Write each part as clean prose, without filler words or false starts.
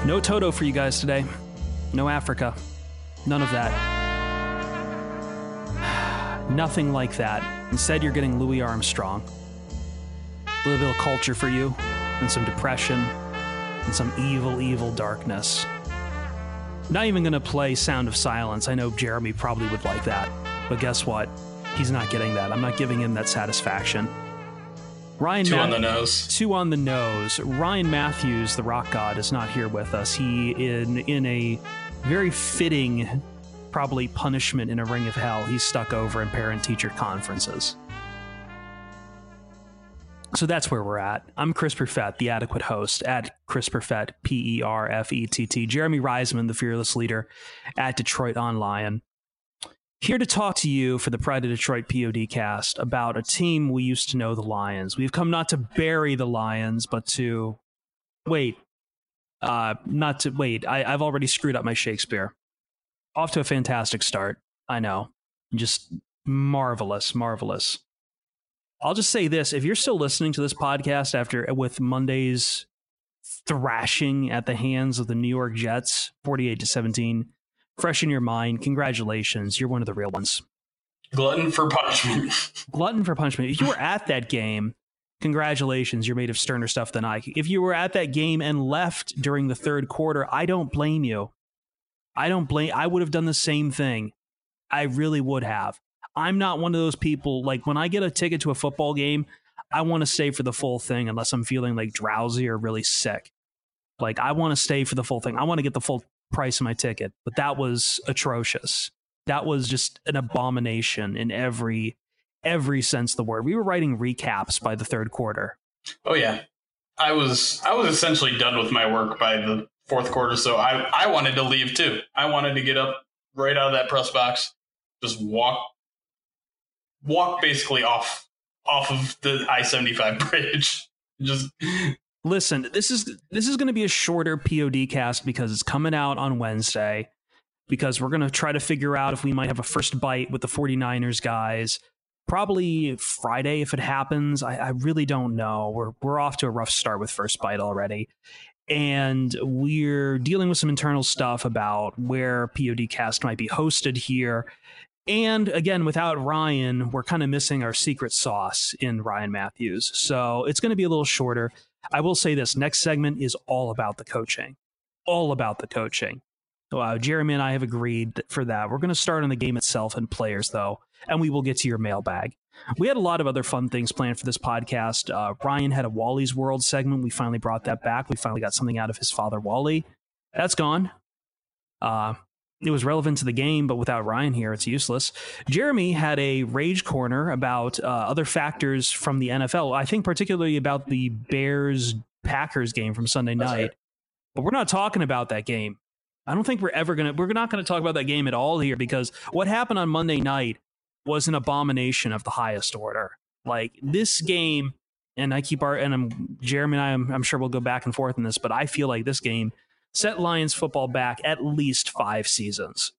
No Toto for you guys today. No Africa. None of that. Nothing like that. Instead, you're getting Louis Armstrong. A little bit of culture for you, and some depression, and some evil, evil darkness. Not even going to play Sound of Silence. I know Jeremy probably would like that. But guess what? He's not getting that. I'm not giving him that satisfaction. Two on the nose. Two on the nose. Ryan Matthews, the rock god, is not here with us. He, in a very fitting, probably punishment in a ring of hell, he's stuck over in parent-teacher conferences. So that's where we're at. I'm Chris Perfett, the adequate host, at Chris Perfett, Perfett. Jeremy Reisman, the fearless leader, at Detroit on Lion. Here to talk to you for the Pride of Detroit POD about a team we used to know, the Lions. We've come not to bury the Lions, but to I've already screwed up my Shakespeare. Off to a fantastic start. I know. Just marvelous, marvelous. I'll just say this. If you're still listening to this podcast with Monday's thrashing at the hands of the New York Jets, 48-17, fresh in your mind, congratulations. You're one of the real ones. Glutton for punishment. Glutton for punishment. If you were at that game, congratulations. You're made of sterner stuff than I. If you were at that game and left during the third quarter, I don't blame you. I would have done the same thing. I really would have. I'm not one of those people, like when I get a ticket to a football game, I want to stay for the full thing unless I'm feeling like drowsy or really sick. Like I want to stay for the full thing. I want to get the full price of my ticket, but that was atrocious. That was just an abomination in every sense of the word. We were writing recaps by the third quarter. Oh yeah. I was essentially done with my work by the fourth quarter, so I wanted to leave too. I wanted to get up right out of that press box, just walk basically off of the I-75 bridge. Just listen, this is going to be a shorter POD cast because it's coming out on Wednesday, because we're going to try to figure out if we might have a first bite with the 49ers guys. Probably Friday if it happens. I really don't know. We're off to a rough start with first bite already. And we're dealing with some internal stuff about where POD cast might be hosted here. And again, without Ryan, we're kind of missing our secret sauce in Ryan Matthews. So it's going to be a little shorter. I will say this. Next segment is all about the coaching. All about the coaching. Jeremy and I have agreed for that. We're going to start on the game itself and players, though, and we will get to your mailbag. We had a lot of other fun things planned for this podcast. Ryan had a Wally's World segment. We finally brought that back. We finally got something out of his father, Wally. That's gone. It was relevant to the game, but without Ryan here, it's useless. Jeremy had a rage corner about other factors from the NFL. I think particularly about the Bears-Packers game from Sunday night. Right. But we're not talking about that game. I don't think we're not going to talk about that game at all here, because what happened on Monday night was an abomination of the highest order. Like this game, and Jeremy and I'm sure we'll go back and forth on this, but I feel like this game set Lions football back at least 5 seasons.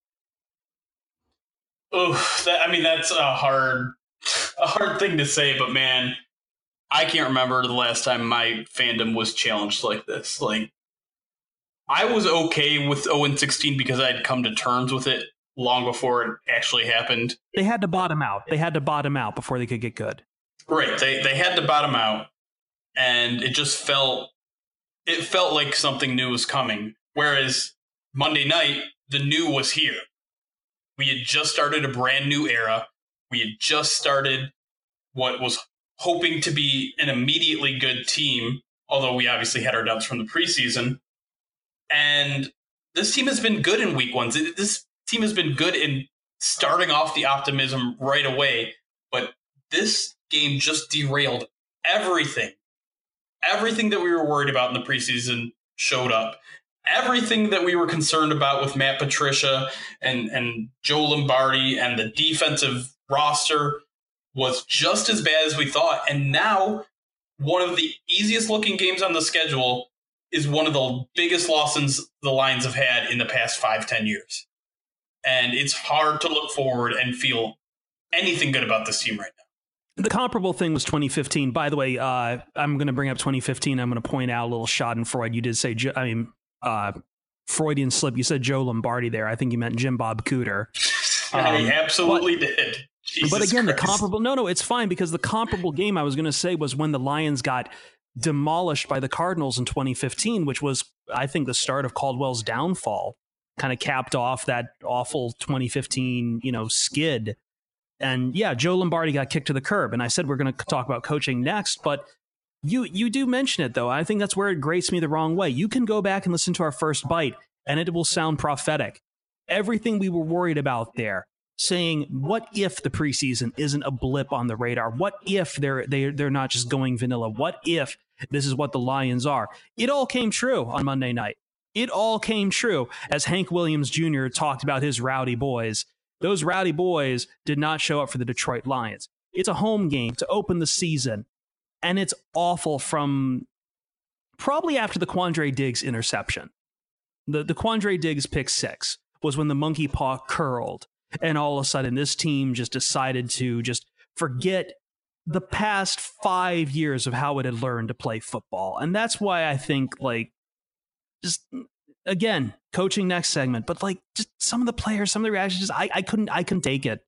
That's a hard thing to say, but man, I can't remember the last time my fandom was challenged like this. Like, I was okay with 0-16 because I'd come to terms with it long before it actually happened. They had to bottom out. They had to bottom out before they could get good. Right. They had to bottom out, and it just felt like something new was coming. Whereas Monday night, the new was here. We had just started a brand new era. We had just started what was hoping to be an immediately good team, although we obviously had our doubts from the preseason. And this team has been good in week ones. This team has been good in starting off the optimism right away. But this game just derailed everything. Everything that we were worried about in the preseason showed up. Everything that we were concerned about with Matt Patricia and Joe Lombardi and the defensive roster was just as bad as we thought. And now one of the easiest looking games on the schedule is one of the biggest losses the Lions have had in the past 5-10 years. And it's hard to look forward and feel anything good about this team right now. The comparable thing was 2015. By the way, I'm going to bring up 2015. I'm going to point out a little Schadenfreude. You did say, Freudian slip. You said Joe Lombardi there. I think you meant Jim Bob Cooter. I absolutely did. Jesus but again, Christ. the comparable... No, it's fine, because the comparable game I was going to say was when the Lions got demolished by the Cardinals in 2015, which was, I think, the start of Caldwell's downfall. Kind of capped off that awful 2015, skid. And yeah, Joe Lombardi got kicked to the curb. And I said we're going to talk about coaching next, but you do mention it, though. I think that's where it grates me the wrong way. You can go back and listen to our first bite, and it will sound prophetic. Everything we were worried about there, saying, what if the preseason isn't a blip on the radar? What if they're not just going vanilla? What if this is what the Lions are? It all came true on Monday night. It all came true as Hank Williams Jr. talked about his rowdy boys. Those rowdy boys did not show up for the Detroit Lions. It's a home game to open the season, and it's awful from probably after the Quandre Diggs interception. The Quandre Diggs pick 6 was when the monkey paw curled, and all of a sudden this team just decided to just forget the past 5 years of how it had learned to play football. And that's why I think, just again, coaching next segment, but just some of the players, some of the reactions, I couldn't take it.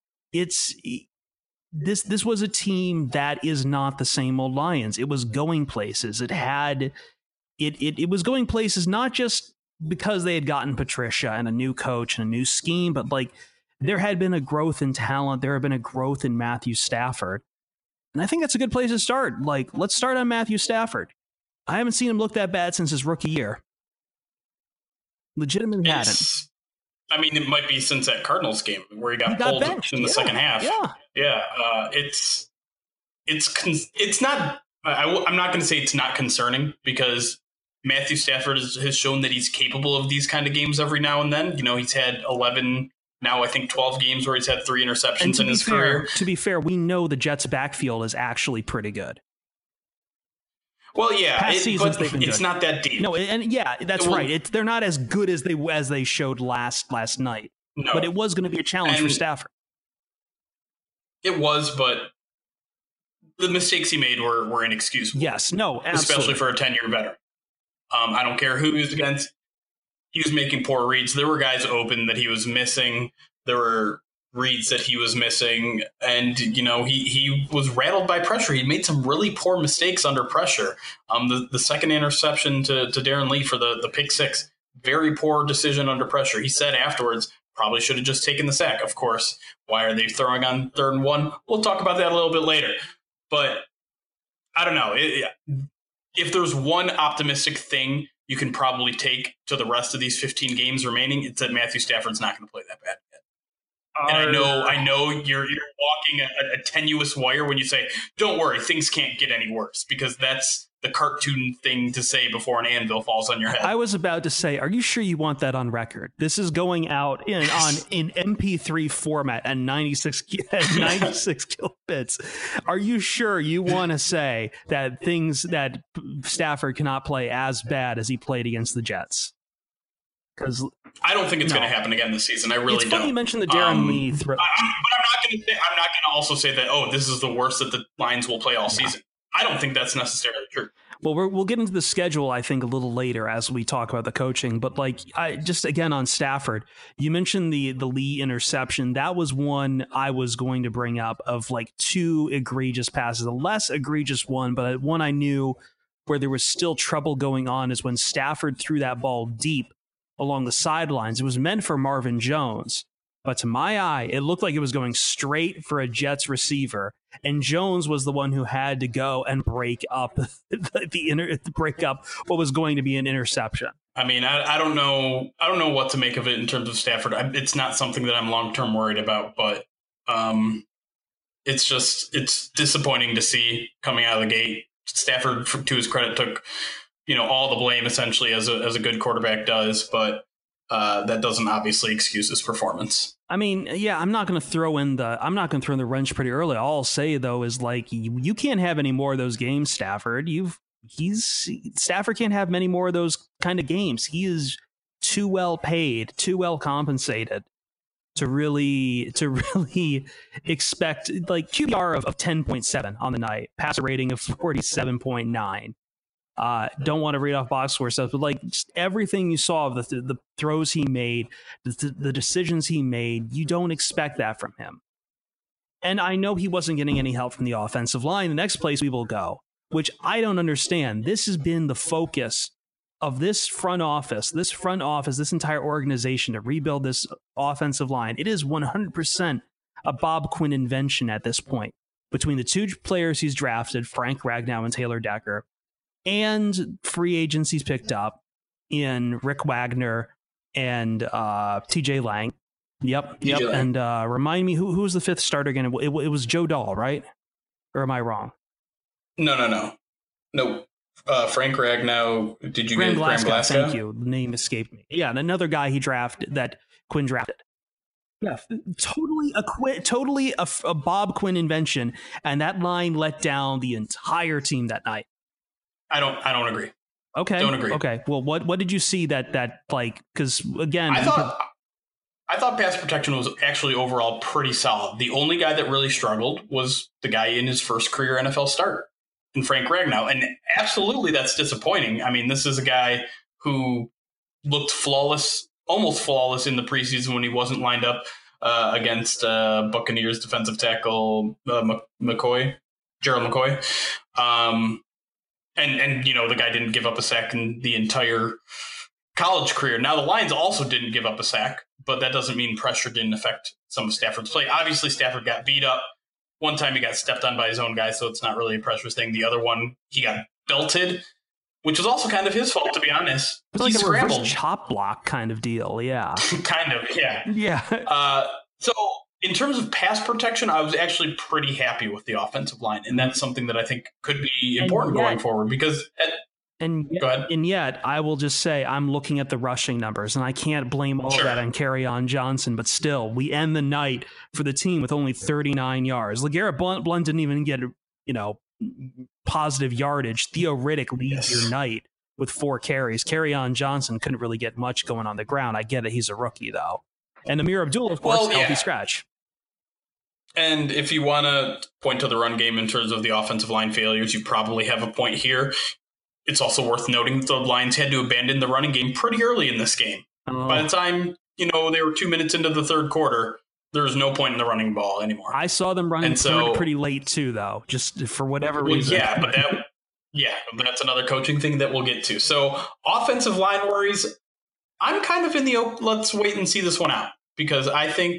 This was a team that is not the same old Lions. It was going places. It was going places not just because they had gotten Patricia and a new coach and a new scheme, but there had been a growth in talent. There had been a growth in Matthew Stafford. And I think that's a good place to start. Let's start on Matthew Stafford. I haven't seen him look that bad since his rookie year. Legitimately hadn't. I mean, it might be since that Cardinals game where he got pulled benched in the second half. Yeah. It's not. I'm not going to say it's not concerning, because Matthew Stafford has shown that he's capable of these kind of games every now and then. He's had 11, now I think 12 games where he's had 3 interceptions in his career. To be fair, we know the Jets' backfield is actually pretty good. Well, yeah, it's not that deep. No, and yeah, that's right. They're not as good as they showed last night. No. But it was going to be a challenge for Stafford. It was, but the mistakes he made were inexcusable. Yes, no, absolutely. Especially for a 10-year veteran. I don't care who he was against. He was making poor reads. There were guys open that he was missing. There were reads that he was missing. And, he was rattled by pressure. He made some really poor mistakes under pressure. The second interception to Darren Lee for the pick 6, very poor decision under pressure. He said afterwards, probably should have just taken the sack. Of course, why are they throwing on 3rd and 1? We'll talk about that a little bit later. But I don't know. If there's one optimistic thing you can probably take to the rest of these 15 games remaining, it's that Matthew Stafford's not going to play that bad yet. And I know you're walking a tenuous wire when you say, don't worry, things can't get any worse, because that's the cartoon thing to say before an anvil falls on your head. I was about to say, are you sure you want that on record? This is going out in MP3 format at 96 kilobits. Are you sure you want to say that Stafford cannot play as bad as he played against the Jets? Because I don't think it's going to happen again this season. I really don't. It's funny you mentioned the Darren Lee throw. But I'm not going to also say that, this is the worst that the Lions will play all season. I don't think that's necessarily true. Well, we'll get into the schedule, I think, a little later as we talk about the coaching. But just again on Stafford, you mentioned the Lee interception. That was one I was going to bring up of 2 egregious passes. A less egregious one, but one I knew where there was still trouble going on is when Stafford threw that ball deep along the sidelines. It was meant for Marvin Jones, but to my eye, it looked like it was going straight for a Jets receiver, and Jones was the one who had to go and break up what was going to be an interception. I mean, I don't know what to make of it in terms of Stafford. It's not something that I'm long-term worried about, but it's disappointing to see coming out of the gate. Stafford, to his credit, took all the blame essentially as a good quarterback does, but that doesn't obviously excuse his performance. I mean, yeah, I'm not going to throw in the wrench pretty early. All I'll say though is you can't have any more of those games, Stafford. Stafford can't have many more of those kind of games. He is too well paid, too well compensated to really expect QBR of 10.7 on the night, passer rating of 47.9. Don't want to read off box score stuff, but like just everything you saw of the throws he made, the decisions he made, you don't expect that from him. And I know he wasn't getting any help from the offensive line. The next place we will go, which I don't understand. This has been the focus of this front office, this entire organization to rebuild this offensive line. It is 100% a Bob Quinn invention at this point. Between the two players he's drafted, Frank Ragnow and Taylor Decker, and free agents he's picked up in Rick Wagner and TJ Lang. Yep. And remind me, who was the fifth starter again? It was Joe Dahl, right? Or am I wrong? No. Frank Ragnow. Did you get Graham Glasgow? Thank you. The name escaped me. Yeah, and another guy that Quinn drafted. Yeah, totally a Bob Quinn invention, and that line let down the entire team that night. I don't agree. Okay. Don't agree. Okay. Well, what did you see that like? Because again, I thought pass protection was actually overall pretty solid. The only guy that really struggled was the guy in his first career NFL start, in Frank Ragnow, and absolutely that's disappointing. I mean, this is a guy who looked flawless, almost flawless in the preseason when he wasn't lined up against Buccaneers defensive tackle Gerald McCoy. And the guy didn't give up a sack in the entire college career. Now, the Lions also didn't give up a sack, but that doesn't mean pressure didn't affect some of Stafford's play. Obviously, Stafford got beat up. One time he got stepped on by his own guy, so it's not really a pressure thing. The other one, he got belted, which was also kind of his fault, to be honest. It's like a reverse chop block kind of deal, yeah. Kind of, yeah. Yeah. So in terms of pass protection, I was actually pretty happy with the offensive line, and that's something that I think could be important going forward because go ahead. And yet, I will just say I'm looking at the rushing numbers, and I can't blame all that on Kerryon Johnson, but still, we end the night for the team with only 39 yards. LeGarrette Blount didn't even get, positive yardage. Theo Riddick leads your night with 4 carries. Kerryon Johnson couldn't really get much going on the ground. I get it. He's a rookie, though. And Amir Abdullah, of course, healthy scratch. And if you want to point to the run game in terms of the offensive line failures, you probably have a point here. It's also worth noting that the Lions had to abandon the running game pretty early in this game. By the time, they were 2 minutes into the third quarter, there was no point in the running ball anymore. I saw them running pretty late too, though, just for whatever reason. Yeah, but that's another coaching thing that we'll get to. So offensive line worries, I'm kind of in the let's wait and see this one out because I think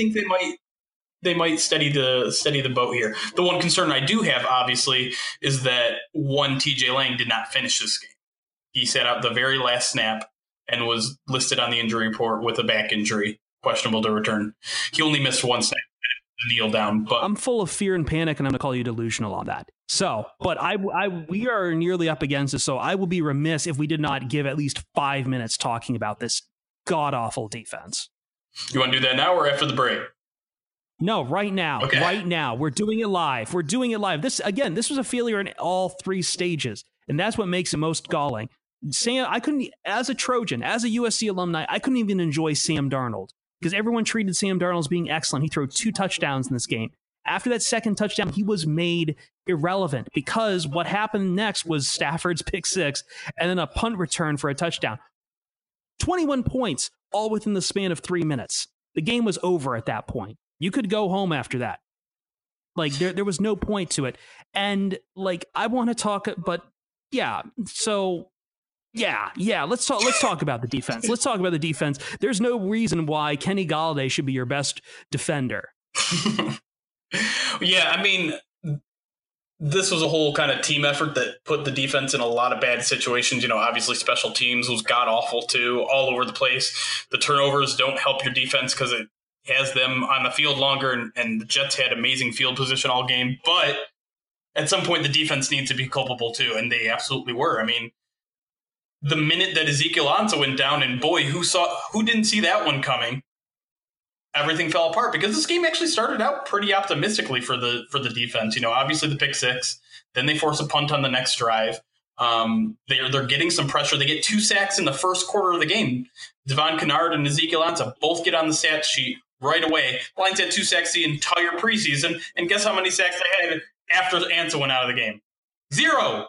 they might steady the boat here. The one concern I do have, obviously, is that TJ Lang did not finish this game. He sat out the very last snap and was listed on the injury report with a back injury, questionable to return. He only missed one snap, kneel down. But I'm full of fear and panic, and I'm going to call you delusional on that. So, but we are nearly up against it, so I will be remiss if we did not give at least 5 minutes talking about this god-awful defense. You want to do that now or after the break? No, right now. Okay. Right now. We're doing it live. This was a failure in all 3 stages, and that's what makes it most galling. As a Trojan, as a USC alumni, I couldn't even enjoy Sam Darnold because everyone treated Sam Darnold as being excellent. He threw 2 touchdowns in this game. After that second touchdown, he was made irrelevant because what happened next was Stafford's pick 6 and then a punt return for a touchdown. 21 points, all within the span of 3 minutes. The game was over at that point. You could go home after that. Like, there was no point to it. And, I want to talk, but, yeah, so... Yeah. Let's talk about the defense. There's no reason why Kenny Golladay should be your best defender. Yeah, I mean, this was a whole kind of team effort that put the defense in a lot of bad situations. Obviously special teams was god awful too, all over the place. The turnovers don't help your defense because it has them on the field longer, and the Jets had amazing field position all game. But at some point, the defense needs to be culpable too, and they absolutely were. I mean, the minute that Ezekiel Ansah went down, and boy, who didn't see that one coming? Everything fell apart because this game actually started out pretty optimistically for the defense. Obviously the pick 6, then they force a punt on the next drive. They're getting some pressure. They get 2 sacks in the first quarter of the game. Devon Kennard and Ezekiel Ansah both get on the stat sheet right away. Lions had 2 sacks the entire preseason, and guess how many sacks they had after Ansah went out of the game? 0.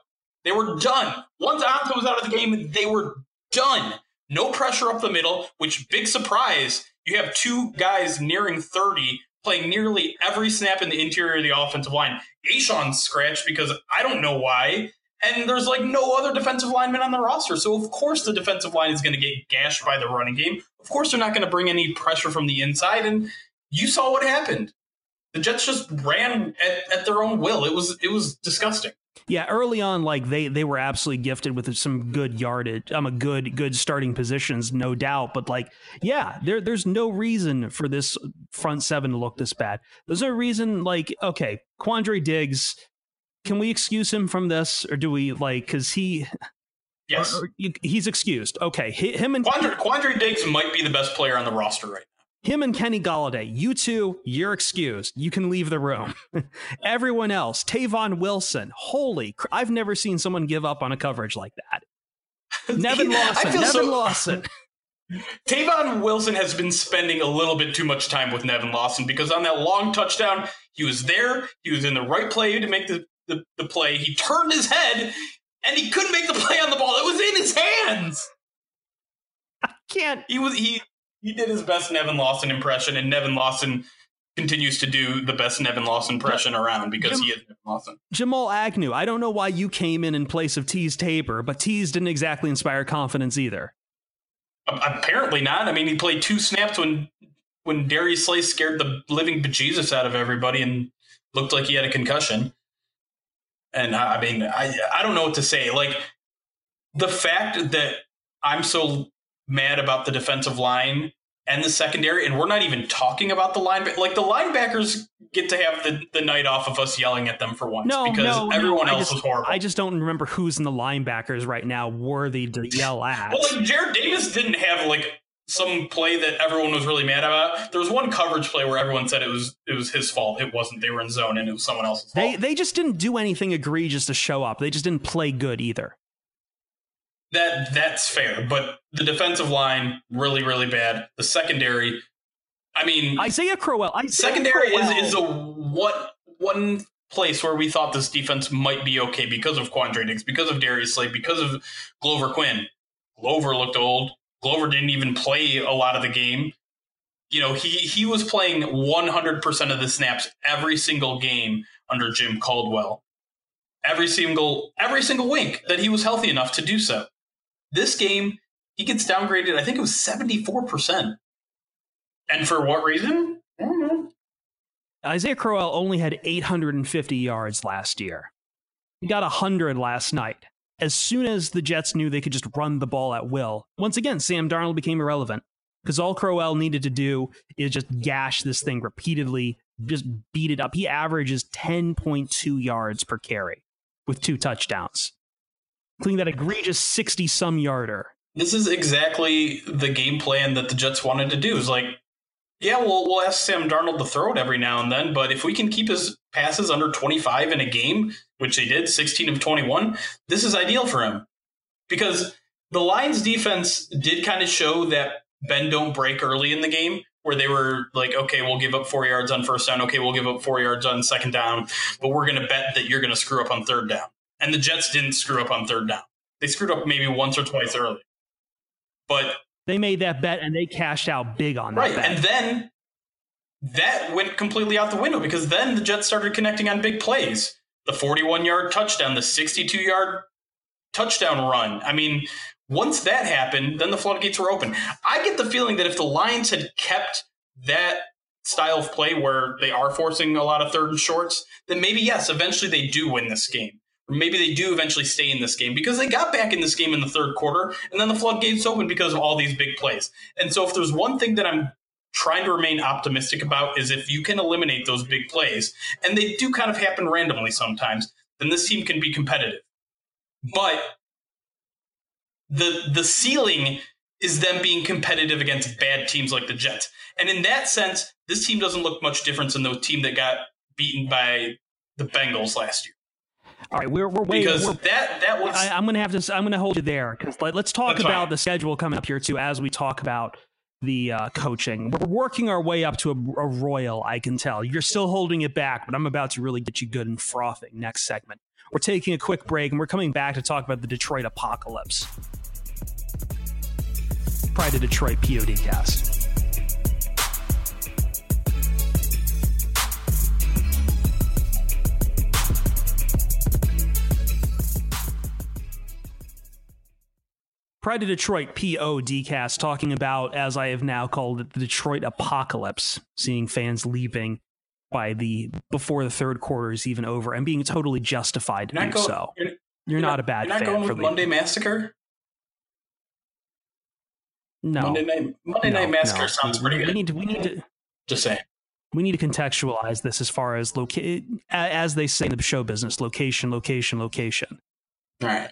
They were done. Once Anto was out of the game, they were done. No pressure up the middle, which, big surprise, you have two guys nearing 30 playing nearly every snap in the interior of the offensive line. A'Shawn's scratched because I don't know why. And there's like no other defensive lineman on the roster. So, of course, the defensive line is going to get gashed by the running game. Of course, they're not going to bring any pressure from the inside. And you saw what happened. The Jets just ran at their own will. It was disgusting. Yeah, early on, like they were absolutely gifted with some good yardage. Good starting positions, no doubt. But like, yeah, there's no reason for this front seven to look this bad. There's no reason. Like, okay, Quandre Diggs, can we excuse him from this, or do we like because he? Yes, he's excused. Okay, him and Quandre Diggs might be the best player on the roster right now. Him and Kenny Golladay, you two, you're excused. You can leave the room. Everyone else, Tavon Wilson, I've never seen someone give up on a coverage like that. Nevin Lawson. Tavon Wilson has been spending a little bit too much time with Nevin Lawson because on that long touchdown, he was there. He was in the right play to make the play. He turned his head, and he couldn't make the play on the ball. It was in his hands. I can't. He did his best Nevin Lawson impression, and Nevin Lawson continues to do the best Nevin Lawson impression around because he is Nevin Lawson. Jamal Agnew, I don't know why you came in place of Teez Tabor, but Teez didn't exactly inspire confidence either. Apparently not. I mean, he played 2 snaps when Darius Slay scared the living bejesus out of everybody and looked like he had a concussion. And I mean, I don't know what to say. Like, the fact that I'm so mad about the defensive line and the secondary, and we're not even talking about the linebacker. Like, the linebackers get to have the night off of us yelling at them for once because everyone else was horrible. I just don't remember who's in the linebackers right now worthy to yell at. Well, like, Jared Davis didn't have like some play that everyone was really mad about. There was one coverage play where everyone said it was his fault. It wasn't. They were in zone and it was someone else's fault. They just didn't do anything egregious to show up. They just didn't play good either. That's fair, but the defensive line, really, really bad. The secondary, I mean... Isaiah Crowell is a one place where we thought this defense might be okay because of Quandre Diggs, because of Darius Slay, because of Glover Quinn. Glover looked old. Glover didn't even play a lot of the game. You know, he was playing 100% of the snaps every single game under Jim Caldwell. Every single wink that he was healthy enough to do so. This game, he gets downgraded, I think it was 74%. And for what reason? I don't know. Isaiah Crowell only had 850 yards last year. He got 100 last night. As soon as the Jets knew they could just run the ball at will, once again, Sam Darnold became irrelevant. Because all Crowell needed to do is just gash this thing repeatedly, just beat it up. He averages 10.2 yards per carry with 2 touchdowns. Including that egregious 60-some yarder. This is exactly the game plan that the Jets wanted to do. It's like, yeah, we'll ask Sam Darnold to throw it every now and then, but if we can keep his passes under 25 in a game, which they did, 16 of 21, this is ideal for him. Because the Lions defense did kind of show that bend don't break early in the game, where they were like, okay, we'll give up 4 yards on first down. Okay, we'll give up 4 yards on second down, but we're going to bet that you're going to screw up on third down. And the Jets didn't screw up on third down. They screwed up maybe once or twice early. But they made that bet and they cashed out big on that bet. And then that went completely out the window because then the Jets started connecting on big plays. The 41-yard touchdown, the 62-yard touchdown run. I mean, once that happened, then the floodgates were open. I get the feeling that if the Lions had kept that style of play where they are forcing a lot of third and shorts, then maybe, yes, eventually they do win this game. Or maybe they do eventually stay in this game because they got back in this game in the third quarter and then the floodgates open because of all these big plays. And so if there's one thing that I'm trying to remain optimistic about is if you can eliminate those big plays, and they do kind of happen randomly sometimes, then this team can be competitive. But the ceiling is them being competitive against bad teams like the Jets. And in that sense, this team doesn't look much different than the team that got beaten by the Bengals last year. All right, we're waiting. Because that was. I'm going to hold you there because let's talk about the schedule coming up here too as we talk about the coaching. We're working our way up to a royal, I can tell. You're still holding it back, but I'm about to really get you good and frothing next segment. We're taking a quick break, and we're coming back to talk about the Detroit Apocalypse. Pride of Detroit PODcast. Pride of Detroit PODcast, talking about, as I have now called it, the Detroit Apocalypse, seeing fans leaving before the third quarter is even over and being totally justified to do so. You're not a bad fan. You're not going with Monday Massacre? No. Monday Night Massacre sounds pretty good. We need to just saying. We need to contextualize this as far as as they say in the show business, location. All right.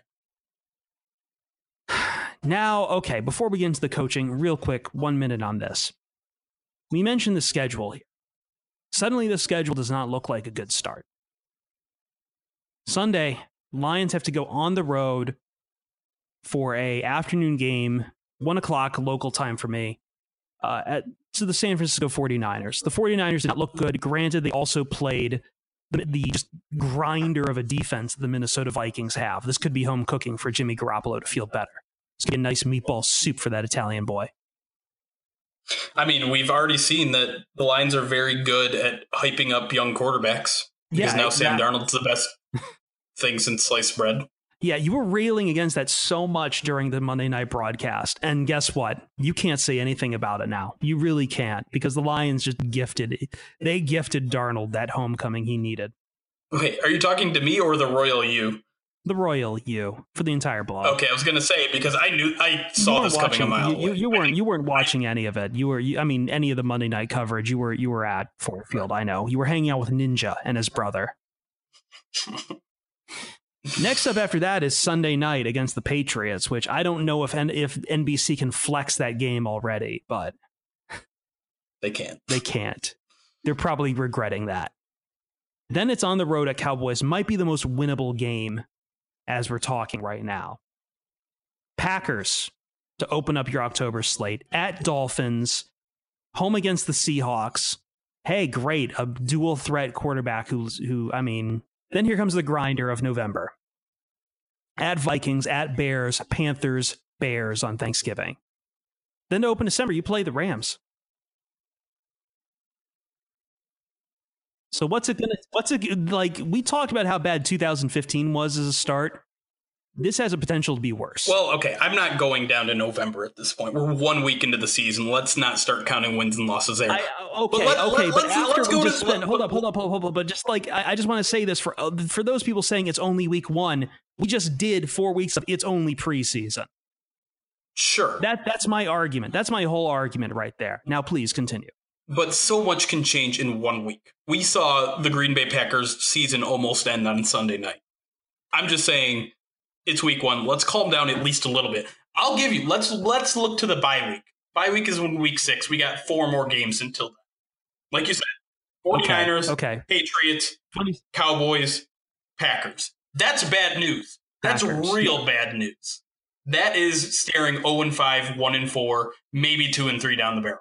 Now, okay, before we get into the coaching, real quick, 1 minute on this. We mentioned the schedule here. Suddenly, the schedule does not look like a good start. Sunday, Lions have to go on the road for a afternoon game, 1 o'clock local time for me, to the San Francisco 49ers. The 49ers did not look good. Granted, they also played the just grinder of a defense the Minnesota Vikings have. This could be home cooking for Jimmy Garoppolo to feel better. It's going to be a nice meatball soup for that Italian boy. I mean, we've already seen that the Lions are very good at hyping up young quarterbacks. Because now Sam Darnold's the best thing since sliced bread. Yeah, you were railing against that so much during the Monday night broadcast. And guess what? You can't say anything about it now. You really can't, because the Lions just gifted Darnold that homecoming he needed. Wait, are you talking to me or the Royal You? The Royal You for the entire blog. Okay, I was going to say, because I saw this coming a mile away. You weren't watching any of it. Any of the Monday night coverage. You were at Ford Field. I know. You were hanging out with Ninja and his brother. Next up after that is Sunday night against the Patriots, which I don't know if NBC can flex that game already, but they can't. They can't. They're probably regretting that. Then it's on the road at Cowboys. Might be the most winnable game as we're talking right now. Packers to open up your October slate. At Dolphins. Home against the Seahawks. Hey, great. A dual threat quarterback who then here comes the grinder of November. At Vikings, at Bears, Panthers, Bears on Thanksgiving. Then to open December, you play the Rams. So we talked about how bad 2015 was as a start. This has a potential to be worse. Well, okay, I'm not going down to November at this point. We're 1 week into the season. Let's not start counting wins and losses there. Hold up. But just I just want to say this for those people saying it's only week 1. We just did 4 weeks of it's only preseason. Sure. That's my argument. That's my whole argument right there. Now, please continue. But so much can change in 1 week. We saw the Green Bay Packers season almost end on Sunday night. I'm just saying it's week 1. Let's calm down at least a little bit. I'll give you, let's look to the bye week. Bye week is in week 6. We got 4 more games until then. Like you said, 49ers, Patriots, Cowboys, Packers. That's bad news. That's real bad news. That is staring 0-5, 1-4, maybe 2-3 down the barrel.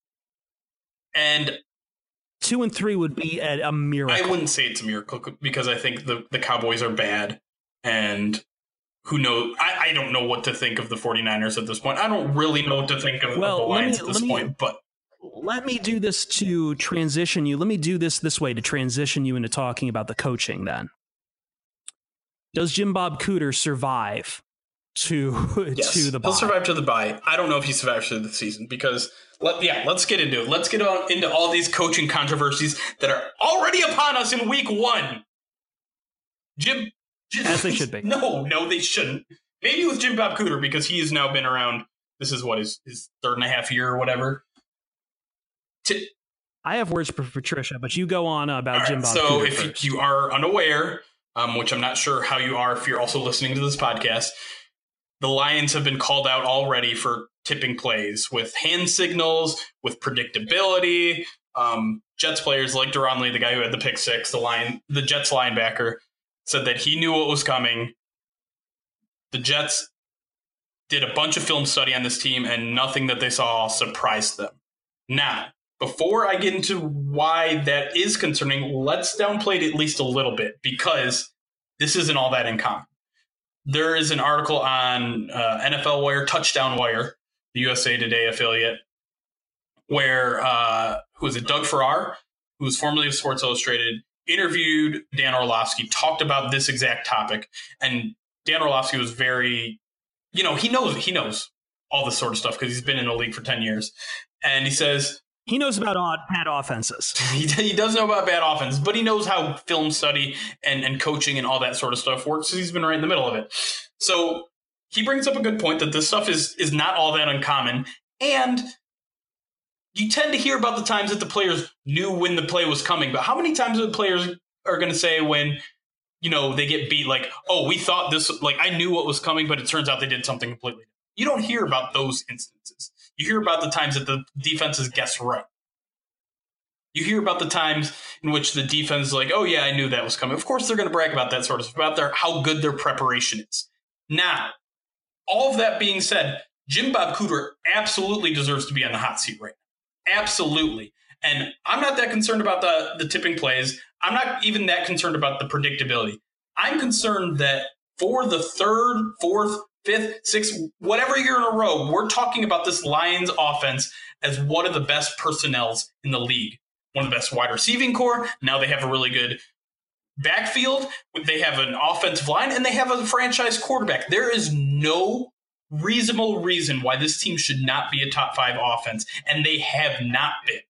And 2-3 would be a miracle. I wouldn't say it's a miracle because I think the Cowboys are bad. And who knows? I don't know what to think of the 49ers at this point. I don't really know what to think of the Lions at this point. But let me do this to transition you. Let me do this way to transition you into talking about the coaching then. Does Jim Bob Cooter survive to the bye? He'll survive to the bye. I don't know if he survives through the season because let's get into it. Let's get on into all these coaching controversies that are already upon us in week 1. Jim, as they should be. No, they shouldn't. Maybe with Jim Bob Cooter because he has now been around. This is what his 3.5 year or whatever. I have words for Patricia, but you go on about Jim Bob Cooter. So if you are unaware, which I'm not sure how you are if you're also listening to this podcast, the Lions have been called out already for tipping plays with hand signals, with predictability. Jets players like Deron Lee, the guy who had the pick 6, the Jets linebacker, said that he knew what was coming. The Jets did a bunch of film study on this team, and nothing that they saw surprised them. Now, before I get into why that is concerning, let's downplay it at least a little bit, because this isn't all that uncommon. There is an article on NFL Wire, Touchdown Wire, the USA Today affiliate, where, who is it, Doug Farrar, who was formerly of Sports Illustrated, interviewed Dan Orlovsky, talked about this exact topic. And Dan Orlovsky was very, he knows all this sort of stuff because he's been in the league for 10 years. And he says, he knows about bad offenses. He does know about bad offenses, but he knows how film study and coaching and all that sort of stuff works. He's been right in the middle of it. So he brings up a good point that this stuff is not all that uncommon. And you tend to hear about the times that the players knew when the play was coming. But how many times the players are going to say when, they get beat, like, oh, we thought this, like, I knew what was coming, but it turns out they did something completely different. You don't hear about those instances. You hear about the times that the defenses guess right. You hear about the times in which the defense is like, oh, yeah, I knew that was coming. Of course, they're going to brag about that sort of stuff, about how good their preparation is. Now, all of that being said, Jim Bob Cooter absolutely deserves to be on the hot seat right now. Absolutely. And I'm not that concerned about the tipping plays. I'm not even that concerned about the predictability. I'm concerned that for the third, fourth, fifth, sixth, whatever year in a row, we're talking about this Lions offense as one of the best personnels in the league. One of the best wide receiving core. Now they have a really good backfield. They have an offensive line, and they have a franchise quarterback. There is no reasonable reason why this team should not be a top 5 offense, and they have not been.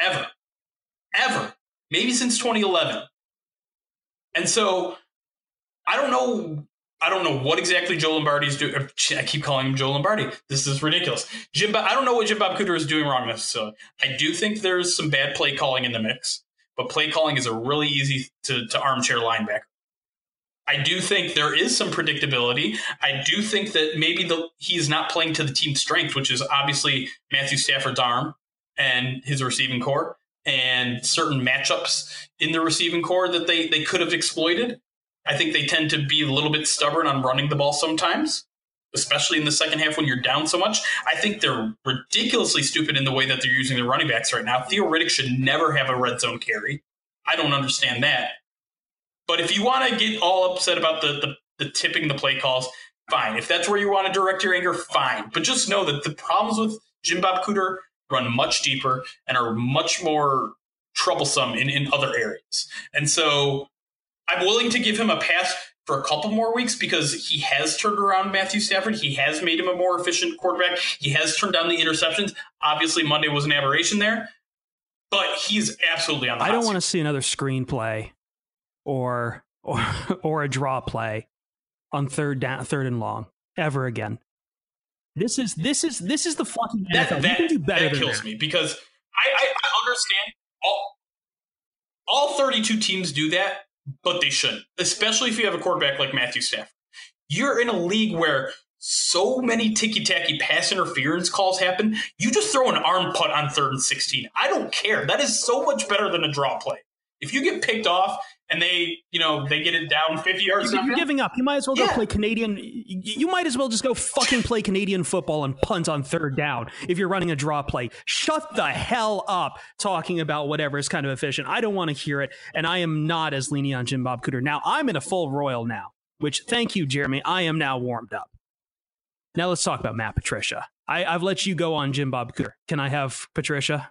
Ever. Maybe since 2011. And so I don't know what exactly Joe Lombardi's doing. I keep calling him Joe Lombardi. This is ridiculous. I don't know what Jim Bob Cooter is doing wrong necessarily. I do think there's some bad play calling in the mix, but play calling is a really easy to armchair linebacker. I do think there is some predictability. I do think that maybe he's not playing to the team's strength, which is obviously Matthew Stafford's arm and his receiving core, and certain matchups in the receiving core that they could have exploited. I think they tend to be a little bit stubborn on running the ball sometimes, especially in the second half when you're down so much. I think they're ridiculously stupid in the way that they're using their running backs right now. Theo Riddick should never have a red zone carry. I don't understand that. But if you want to get all upset about the tipping the play calls, fine. If that's where you want to direct your anger, fine. But just know that the problems with Jim Bob Cooter run much deeper and are much more troublesome in other areas. And so I'm willing to give him a pass for a couple more weeks because he has turned around Matthew Stafford. He has made him a more efficient quarterback. He has turned down the interceptions. Obviously, Monday was an aberration there, but he's absolutely on the hot seat. I don't want to see another screenplay or a draw play on third and long ever again. This is the fucking NFL. You can do better than that. That kills me because I understand all 32 teams do that, but they shouldn't, especially if you have a quarterback like Matthew Stafford. You're in a league where so many ticky-tacky pass interference calls happen. You just throw an arm punt on 3rd and 16. I don't care. That is so much better than a draw play. If you get picked off and they get it down 50 yards, you're giving up. You might as well go play Canadian. You might as well just go fucking play Canadian football and punt on 3rd down if you're running a draw play. Shut the hell up talking about whatever is kind of efficient. I don't want to hear it, and I am not as lenient on Jim Bob Cooter. Now, I'm in a full Royal now, which, thank you, Jeremy. I am now warmed up. Now let's talk about Matt Patricia. I've let you go on Jim Bob Cooter. Can I have Patricia?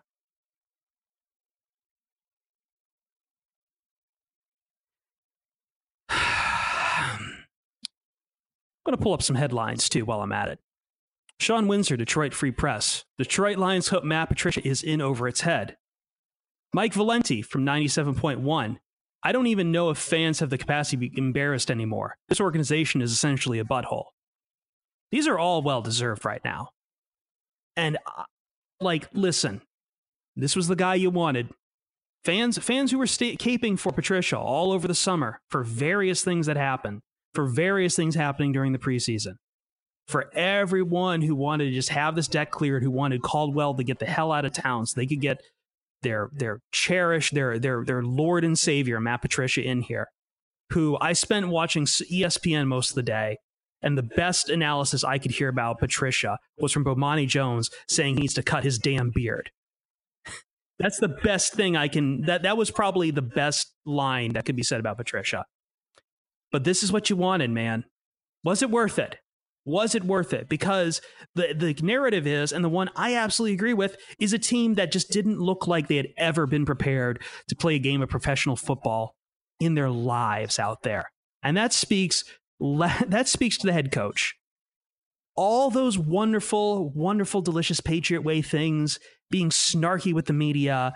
I'm going to pull up some headlines, too, while I'm at it. Sean Windsor, Detroit Free Press. Detroit Lions hope Matt Patricia is in over its head. Mike Valenti from 97.1. I don't even know if fans have the capacity to be embarrassed anymore. This organization is essentially a butthole. These are all well-deserved right now. And, listen, this was the guy you wanted. Fans who were caping for Patricia all over the summer for various things that happened. For various things happening during the preseason. For everyone who wanted to just have this deck cleared, who wanted Caldwell to get the hell out of town so they could get their cherished, their Lord and Savior, Matt Patricia, in here, who I spent watching ESPN most of the day, And the best analysis I could hear about Patricia was from Bomani Jones saying he needs to cut his damn beard. That's the best thing I can... That was probably the best line that could be said about Patricia. But this is what you wanted, man. Was it worth it? Was it worth it? Because the narrative is, and the one I absolutely agree with, is a team that just didn't look like they had ever been prepared to play a game of professional football in their lives out there. And that speaks to the head coach. All those wonderful, wonderful, delicious Patriot Way things, being snarky with the media,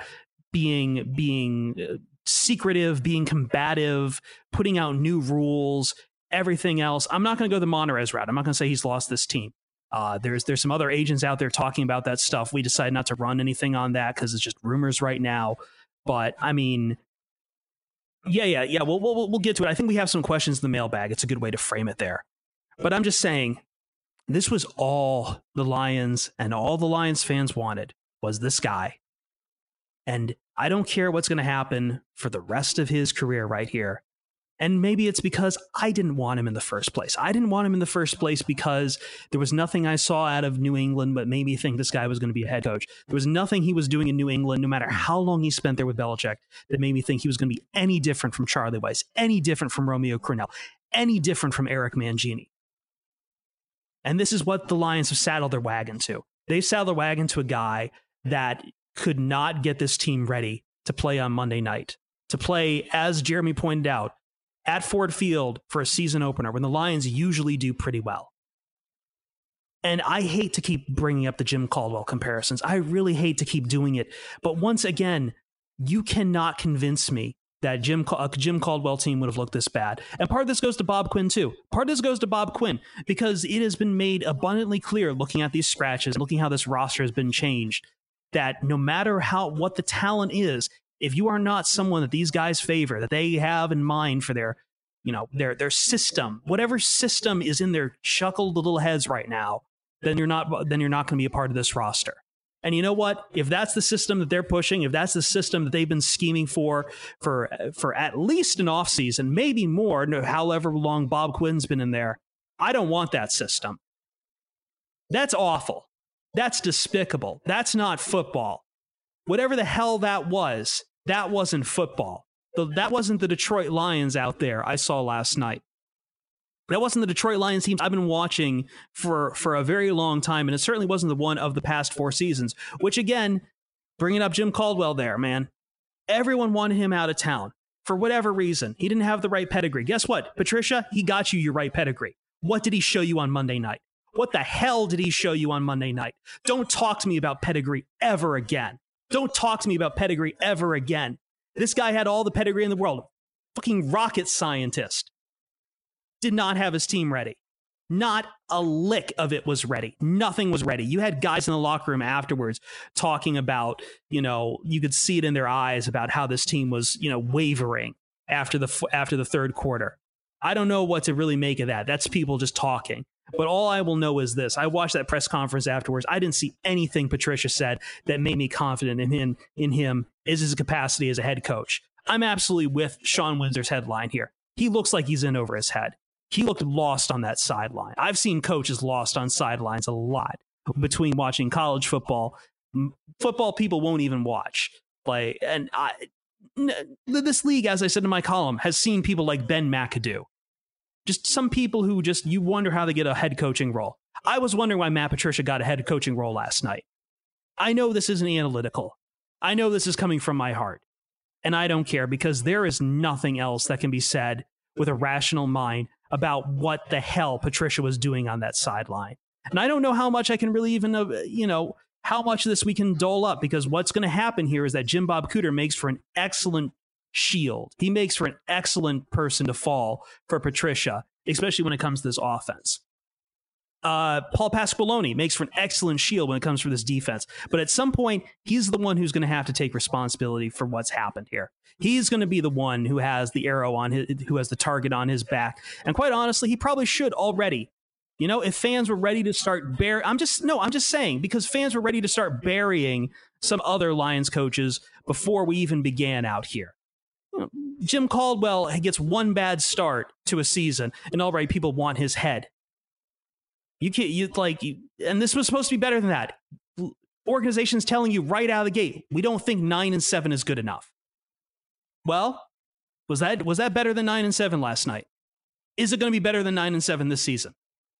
being secretive, being combative, putting out new rules, everything else. I'm not going to go the Monterez route. I'm not going to say he's lost this team. There's some other agents out there talking about that stuff. We decided not to run anything on that because it's just rumors right now. But I mean, yeah. We'll get to it. I think we have some questions in the mailbag. It's a good way to frame it there. But I'm just saying, this was all the Lions and all the Lions fans wanted was this guy. And I don't care what's going to happen for the rest of his career right here. And maybe it's because I didn't want him in the first place. I didn't want him in the first place because there was nothing I saw out of New England that made me think this guy was going to be a head coach. There was nothing he was doing in New England, no matter how long he spent there with Belichick, that made me think he was going to be any different from Charlie Weiss, any different from Romeo Crennel, any different from Eric Mangini. And this is what the Lions have saddled their wagon to. They saddled their wagon to a guy that could not get this team ready to play on Monday night, to play, as Jeremy pointed out, at Ford Field for a season opener when the Lions usually do pretty well. And I hate to keep bringing up the Jim Caldwell comparisons. I really hate to keep doing it. But once again, you cannot convince me that a Jim Caldwell team would have looked this bad. And part of this goes to Bob Quinn, too. Part of this goes to Bob Quinn because it has been made abundantly clear, looking at these scratches, looking how this roster has been changed, that no matter what the talent is, if you are not someone that these guys favor, that they have in mind for their system, whatever system is in their chuckled little heads right now, then you're not going to be a part of this roster. And you know what? If that's the system that they're pushing, if that's the system that they've been scheming for at least an offseason, maybe more, however long Bob Quinn's been in there, I don't want that system. That's awful. That's despicable. That's not football. Whatever the hell that wasn't football. That wasn't the Detroit Lions out there I saw last night. That wasn't the Detroit Lions teams I've been watching for a very long time, and it certainly wasn't the one of the past 4 seasons, which, again, bringing up Jim Caldwell there, man. Everyone wanted him out of town for whatever reason. He didn't have the right pedigree. Guess what, Patricia? He got you your right pedigree. What did he show you on Monday night? What the hell did he show you on Monday night? Don't talk to me about pedigree ever again. Don't talk to me about pedigree ever again. This guy had all the pedigree in the world. Fucking rocket scientist. Did not have his team ready. Not a lick of it was ready. Nothing was ready. You had guys in the locker room afterwards talking about, you could see it in their eyes about how this team was, wavering after the third quarter. I don't know what to really make of that. That's people just talking. But all I will know is this. I watched that press conference afterwards. I didn't see anything Patricia said that made me confident in him is his capacity as a head coach. I'm absolutely with Sean Windsor's headline here. He looks like he's in over his head. He looked lost on that sideline. I've seen coaches lost on sidelines a lot between watching college football. Football people won't even watch. This league, as I said in my column, has seen people like Ben McAdoo. Just some people who you wonder how they get a head coaching role. I was wondering why Matt Patricia got a head coaching role last night. I know this isn't analytical. I know this is coming from my heart. And I don't care because there is nothing else that can be said with a rational mind about what the hell Patricia was doing on that sideline. And I don't know how much I can really even, how much of this we can dole up, because what's going to happen here is that Jim Bob Cooter makes for an excellent shield. He makes for an excellent person to fall for Patricia, especially when it comes to this offense. Paul Pasqualoni makes for an excellent shield when it comes for this defense. But at some point, he's the one who's going to have to take responsibility for what's happened here. He's going to be the one who has the arrow on who has the target on his back. And quite honestly, he probably should already. If fans were ready to start I'm just saying, because fans were ready to start burying some other Lions coaches before we even began out here. Jim Caldwell gets one bad start to a season, and already people want his head. And this was supposed to be better than that. Organizations telling you right out of the gate, we don't think 9-7 is good enough. Well, was that better than 9-7 last night? Is it going to be better than 9-7 this season?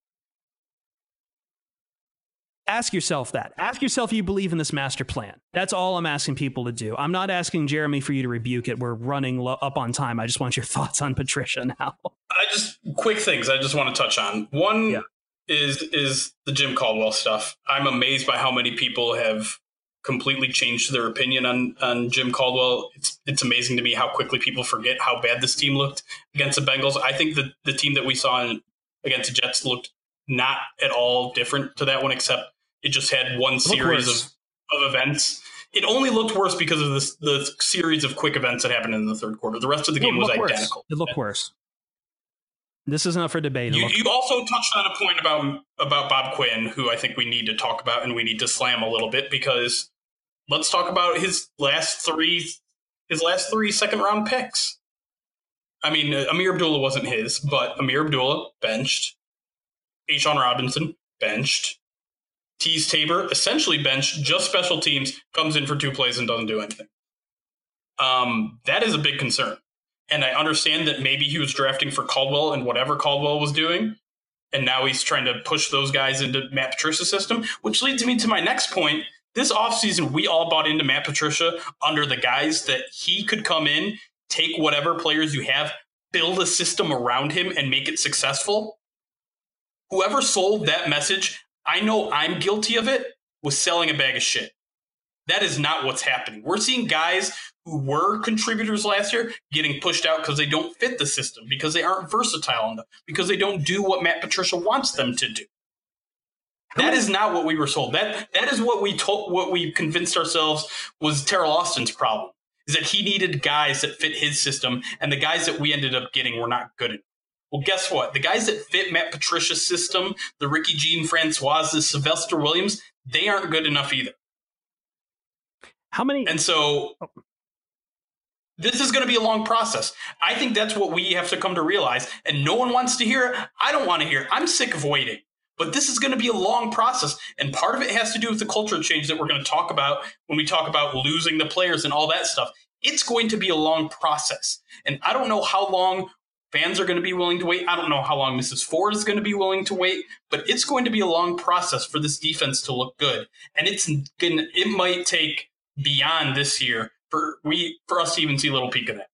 Ask yourself that. Ask yourself if you believe in this master plan. That's all I'm asking people to do. I'm not asking Jeremy for you to rebuke it. We're running up on time. I just want your thoughts on Patricia now. Quick things I just want to touch on. One is the Jim Caldwell stuff. I'm amazed by how many people have completely changed their opinion on Jim Caldwell. It's amazing to me how quickly people forget how bad this team looked against the Bengals. I think the team that we saw against the Jets looked not at all different to that one, except it just had one series of events. It only looked worse because of the series of quick events that happened in the third quarter. The rest of the game was identical. It looked worse. This is not for debate. You also touched on a point about Bob Quinn, who I think we need to talk about and we need to slam a little bit, because let's talk about his last three second round picks. I mean, Amir Abdullah wasn't his, but Amir Abdullah benched. A'Shawn Robinson benched. Tease Tabor essentially benched, just special teams, comes in for 2 plays and doesn't do anything. That is a big concern. And I understand that maybe he was drafting for Caldwell and whatever Caldwell was doing, and now he's trying to push those guys into Matt Patricia's system, which leads me to my next point. This offseason, we all bought into Matt Patricia under the guise that he could come in, take whatever players you have, build a system around him, and make it successful. Whoever sold that message, I know I'm guilty of it, was selling a bag of shit. That is not what's happening. We're seeing guys who were contributors last year getting pushed out because they don't fit the system, because they aren't versatile enough, because they don't do what Matt Patricia wants them to do. That is not what we were sold. That is what we convinced ourselves was Terrell Austin's problem, is that he needed guys that fit his system, and the guys that we ended up getting were not good enough. Well, guess what? The guys that fit Matt Patricia's system, the Ricky Jean-Francois, the Sylvester Williams, they aren't good enough either. How many? And so this is going to be a long process. I think that's what we have to come to realize. And no one wants to hear it. I don't want to hear it. I'm sick of waiting. But this is going to be a long process. And part of it has to do with the culture change that we're going to talk about when we talk about losing the players and all that stuff. It's going to be a long process. And I don't know how long fans are going to be willing to wait. I don't know how long Mrs. Ford is going to be willing to wait, but it's going to be a long process for this defense to look good. And it might take beyond this year for us to even see a little peek of that.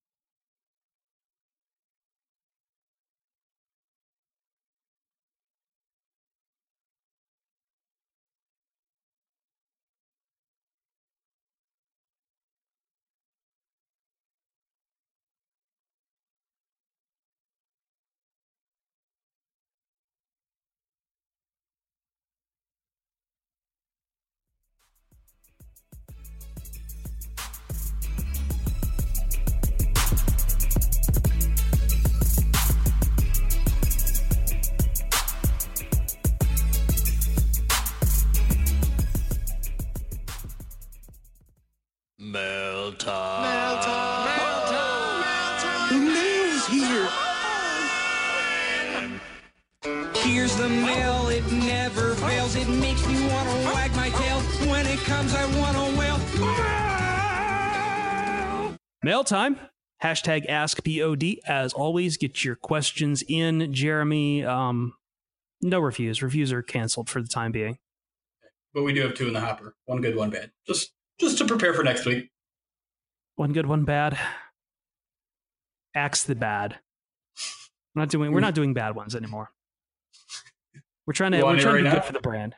Mail time. Mail time. Mail time. The mail's here. Here's the mail, it never fails. It makes me want to wag my tail. When it comes, I want to wail. Mail time. Hashtag AskPOD. As always, get your questions in. Jeremy, no reviews. Reviews are canceled for the time being. But we do have 2 in the hopper. 1 good, 1 bad. Just to prepare for next week. 1 good, 1 bad. Axe the bad. We're not doing bad ones anymore. We're trying to be good for the brand.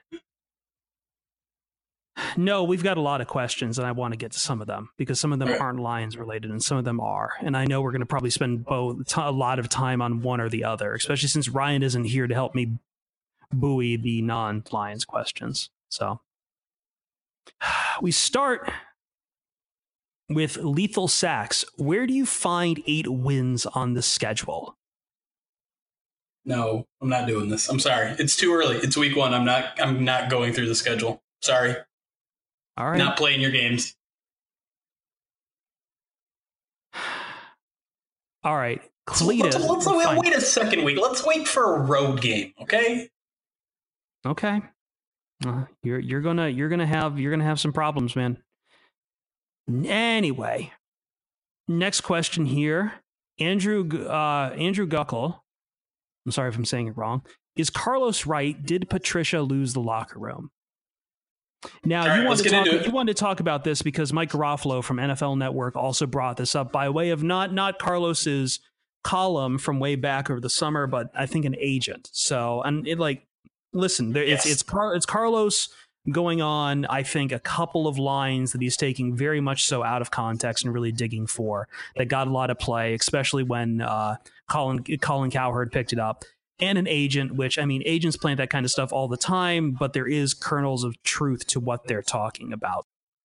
No, we've got a lot of questions, and I want to get to some of them because some of them aren't Lions related, and some of them are. And I know we're going to probably spend a lot of time on one or the other, especially since Ryan isn't here to help me buoy the non-Lions questions. So we start with Lethal Sacks. Where do you find 8 wins on the schedule? No, I'm not doing this. I'm sorry. It's too early. It's week 1. I'm not going through the schedule. Sorry. All right. Not playing your games. All right. Cletus. Let's wait a second week. Let's wait for a road game, okay? Okay. You're gonna have some problems, man. Anyway, next question here. Andrew Guckel. I'm sorry if I'm saying it wrong. Is Carlos right? Did Patricia lose the locker room? Now, you wanted to talk about this because Mike Garofalo from NFL Network also brought this up by way of not Carlos's column from way back over the summer, but I think an agent. So, and it listen, it's Carlos going on, I think, a couple of lines that he's taking very much so out of context and really digging for that got a lot of play, especially when Colin Cowherd picked it up. And an agent, which, I mean, agents plant that kind of stuff all the time, but there is kernels of truth to what they're talking about.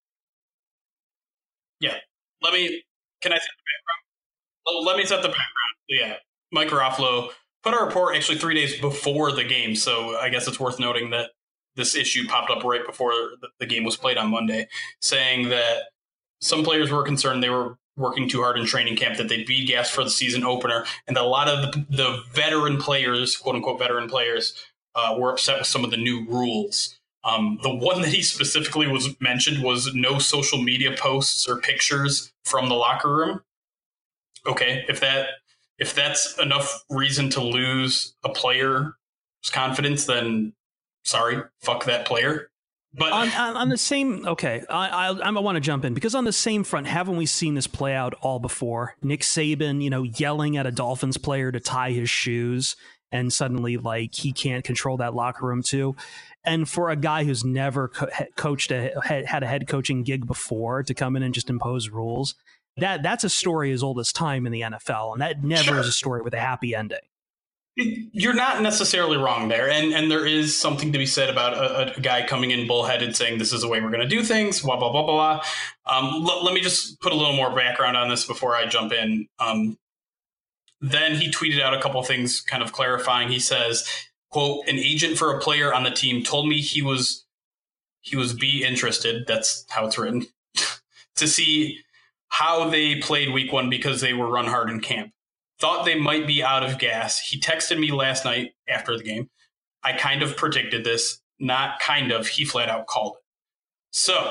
Yeah. Let me set the background. Yeah. Mike Garofalo put a report actually 3 days before the game. So I guess it's worth noting that this issue popped up right before the game was played on Monday, saying that some players were concerned they were working too hard in training camp, that they'd be gassed for the season opener, and that a lot of the veteran players, quote unquote veteran players, were upset with some of the new rules. The one that he specifically mentioned was no social media posts or pictures from the locker room. Okay, if that's enough reason to lose a player's confidence, then sorry, fuck that player. But on the same, okay, I want to jump in because on the same front, haven't we seen this play out all before? Nick Saban, yelling at a Dolphins player to tie his shoes, and suddenly he can't control that locker room too. And for a guy who's never had a head coaching gig before to come in and just impose rules, that's a story as old as time in the NFL, and that never is a story with a happy ending. You're not necessarily wrong there, and there is something to be said about a guy coming in bullheaded saying this is the way we're going to do things, blah, blah, blah, blah, blah. Let me just put a little more background on this before I jump in. Then he tweeted out a couple of things kind of clarifying. He says, quote, an agent for a player on the team told me he was be interested, that's how it's written, to see how they played week one because they were run hard in camp. Thought they might be out of gas. He texted me last night after the game. I kind of predicted this. Not kind of. He flat out called it. So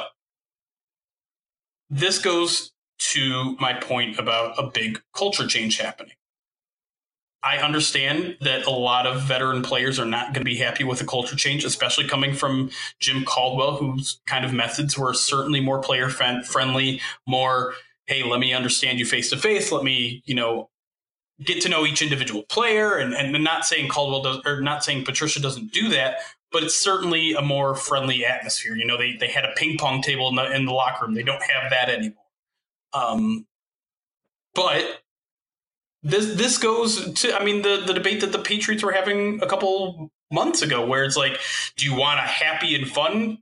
this goes to my point about a big culture change happening. I understand that a lot of veteran players are not going to be happy with the culture change, especially coming from Jim Caldwell, whose kind of methods were certainly more player friendly, more, hey, let me understand you face to face. Let me, get to know each individual player, and not saying Caldwell does, or not saying Patricia doesn't do that, but it's certainly a more friendly atmosphere. They had a ping pong table in the locker room. They don't have that anymore. But this goes to, the debate that the Patriots were having a couple months ago, where it's like, do you want a happy and fun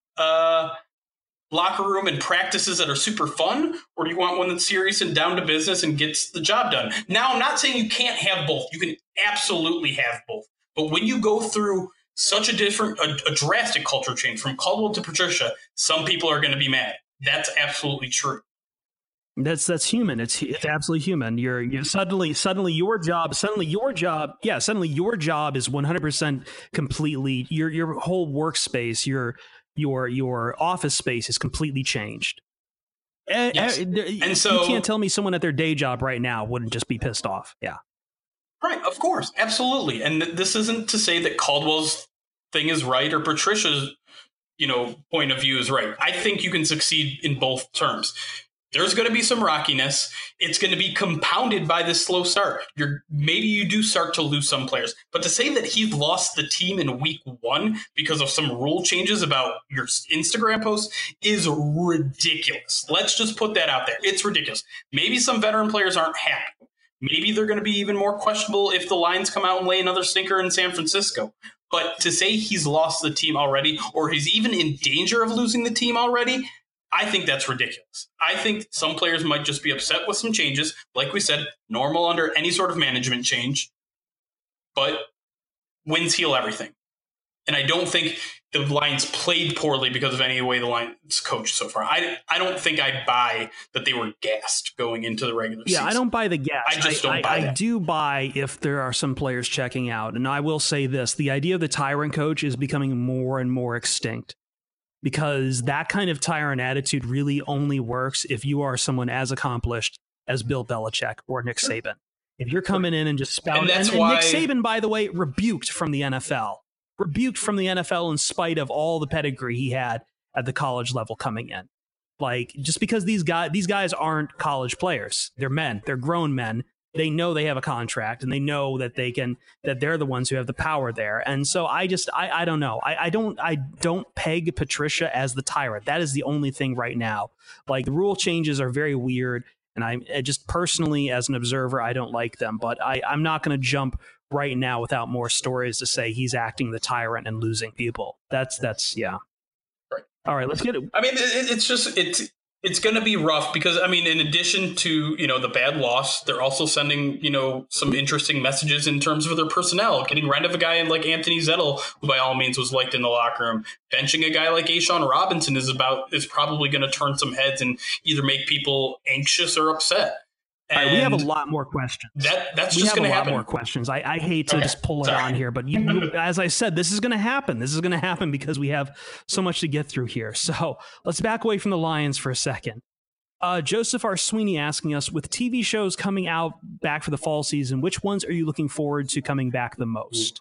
locker room and practices that are super fun, or do you want one that's serious and down to business and gets the job done? Now, I'm not saying you can't have both. You can absolutely have both. But when you go through such a drastic culture change from Caldwell to Patricia, some people are going to be mad. That's absolutely true. That's human. It's absolutely human. You're suddenly your job is 100% completely your whole workspace, your office space is completely changed. Yes. And so you can't tell me someone at their day job right now wouldn't just be pissed off. Yeah. Right. Of course. Absolutely. And this isn't to say that Caldwell's thing is right or Patricia's, point of view is right. I think you can succeed in both terms. There's going to be some rockiness. It's going to be compounded by this slow start. Maybe you do start to lose some players. But to say that he lost the team in week one because of some rule changes about your Instagram posts is ridiculous. Let's just put that out there. It's ridiculous. Maybe some veteran players aren't happy. Maybe they're going to be even more questionable if the Lions come out and lay another stinker in San Francisco. But to say he's lost the team already, or he's even in danger of losing the team already, I think that's ridiculous. I think some players might just be upset with some changes. Like we said, normal under any sort of management change. But wins heal everything. And I don't think the Lions played poorly because of any way the Lions coached so far. I don't think I buy that they were gassed going into the regular season. Yeah, I don't buy the gas. I just don't buy that. I do buy if there are some players checking out. And I will say this, the idea of the tyrant coach is becoming more and more extinct, because that kind of tyrant attitude really only works if you are someone as accomplished as Bill Belichick or Nick Saban. If you're coming in and just spouting, and Nick Saban, by the way, rebuked from the NFL in spite of all the pedigree he had at the college level coming in. Like, just because these guys aren't college players, they're men, they're grown men. They know they have a contract, and they know that they're the ones who have the power there. And so I don't know. I don't peg Patricia as the tyrant. That is the only thing right now. Like, the rule changes are very weird, and I just personally, as an observer, I don't like them. But I'm not going to jump right now without more stories to say he's acting the tyrant and losing people. That's yeah. Right. All right, let's get it. I mean, it's going to be rough because, I mean, in addition to, the bad loss, they're also sending, some interesting messages in terms of their personnel, getting rid of a guy like Anthony Zettel, who by all means was liked in the locker room. Benching a guy like A'Shawn Robinson is probably going to turn some heads and either make people anxious or upset. All right, we have a lot more questions. That's just going to happen. We have a lot more questions. I hate to just pull it on here, but as I said, this is going to happen. This is going to happen because we have so much to get through here. So let's back away from the Lions for a second. Joseph R. Sweeney asking us, with TV shows coming out back for the fall season, which ones are you looking forward to coming back the most?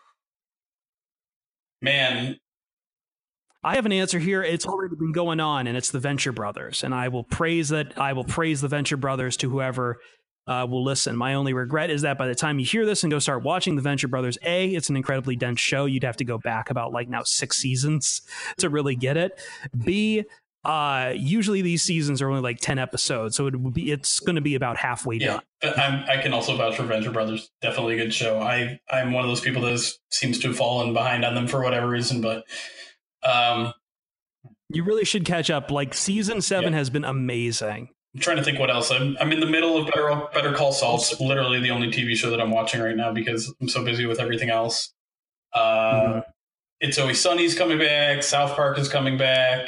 Man, I have an answer here. It's already been going on, and it's the Venture Brothers. And I will praise the Venture Brothers to whoever will listen. My only regret is that by the time you hear this and go start watching the Venture Brothers, A, it's an incredibly dense show. You'd have to go back about 6 seasons to really get it. B, usually these seasons are only 10 episodes, so it's going to be about halfway done. I can also vouch for Venture Brothers. Definitely a good show. I'm one of those people that seems to have fallen behind on them for whatever reason, but you really should catch up. Season 7 has been amazing. I'm trying to think what else. I'm in the middle of Better Call Saul. It's literally the only TV show that I'm watching right now because I'm so busy with everything else. It's Always Sunny's coming back. South Park is coming back.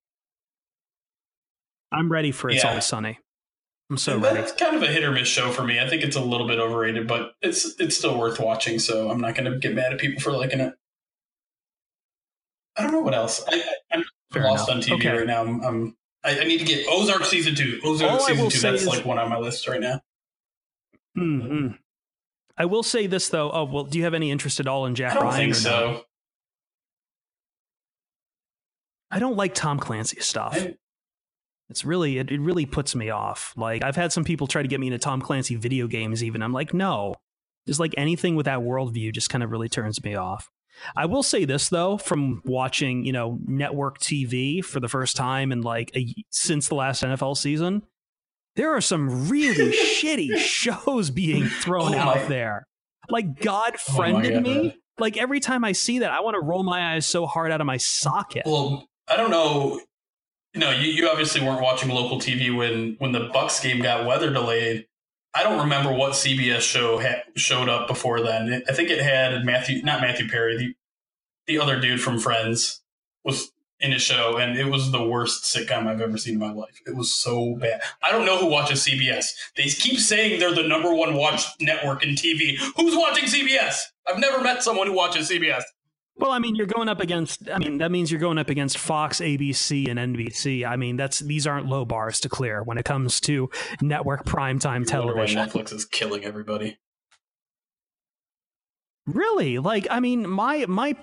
I'm ready for It's Always Sunny. I'm so ready. It's kind of a hit or miss show for me. I think it's a little bit overrated, but it's still worth watching. So I'm not going to get mad at people for liking it. I don't know what else. I'm lost on TV right now. I need to get Ozark season 2. Ozark season 2. That's one on my list right now. Mm-hmm. I will say this though. Oh well, do you have any interest at all in Jack Ryan? I don't think so. I don't like Tom Clancy stuff. It really puts me off. I've had some people try to get me into Tom Clancy video games. Even I'm like, no. Just anything with that worldview just kind of really turns me off. I will say this, though, from watching, network TV for the first time in since the last NFL season, there are some really shitty shows being thrown out there. God Friended Me. Every time I see that, I want to roll my eyes so hard out of my socket. Well, I don't know. No, you obviously weren't watching local TV when the Bucs game got weather delayed. I don't remember what CBS show showed up before then. I think it had not Matthew Perry, the other dude from Friends was in a show, and it was the worst sitcom I've ever seen in my life. It was so bad. I don't know who watches CBS. They keep saying they're the number one watched network in TV. Who's watching CBS? I've never met someone who watches CBS. Well, that means you're going up against Fox, ABC, and NBC. These aren't low bars to clear when it comes to network primetime television. Netflix is killing everybody. Really? My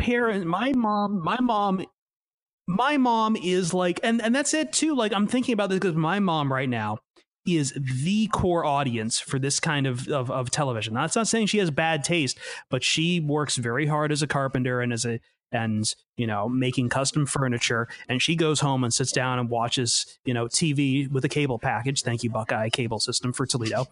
mom is and that's it too. I'm thinking about this because my mom right now is the core audience for this kind of television. That's not saying she has bad taste, but she works very hard as a carpenter and making custom furniture. And she goes home and sits down and watches, TV with a cable package. Thank you, Buckeye Cable System for Toledo.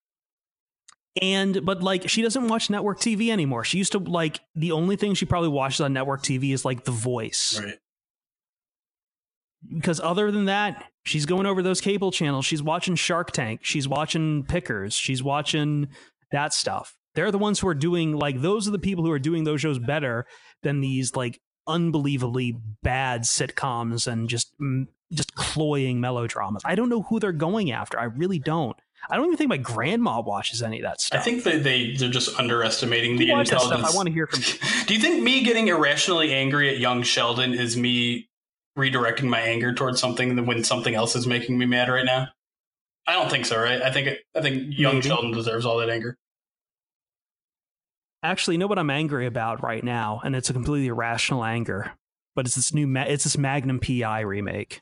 But she doesn't watch network TV anymore. She used to the only thing she probably watches on network TV is The Voice. Right. Because other than that, she's going over those cable channels. She's watching Shark Tank. She's watching Pickers. She's watching that stuff. They're the ones who are doing, like, those are the people who are doing those shows better than these, like, unbelievably bad sitcoms and just cloying melodramas. I don't know who they're going after. I really don't. I don't even think my grandma watches any of that stuff. I think they're just underestimating the watch intelligence. that stuff. I want to hear from you. Do you think me getting irrationally angry at young Sheldon is me redirecting my anger towards something when something else is making me mad right now? I don't think so, right? I think young Sheldon deserves all that anger. Actually, you know what I'm angry about right now, and it's a completely irrational anger, but it's this Magnum PI remake.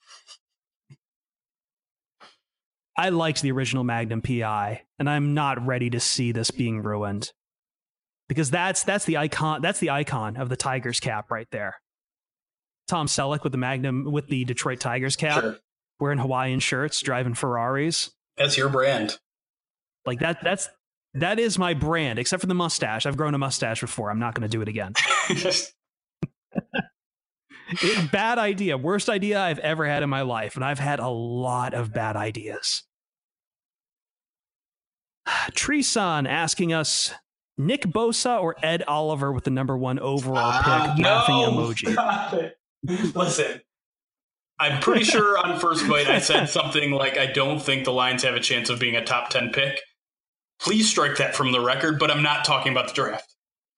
I liked the original Magnum PI, and I'm not ready to see this being ruined, because that's the icon of the Tigers cap right there. Tom Selleck with the Detroit Tigers cap, sure, wearing Hawaiian shirts, driving Ferraris. That's your brand. Like that is my brand, except for the mustache. I've grown a mustache before. I'm not going to do it again. Bad idea. Worst idea I've ever had in my life. And I've had a lot of bad ideas. Treeson asking us, Nick Bosa or Ed Oliver with the #1 overall pick? Laughing emoji. Listen, I'm pretty sure on First Bite I said something like, I don't think the Lions have a chance of being a top 10 pick. Please strike that from the record, but I'm not talking about the draft.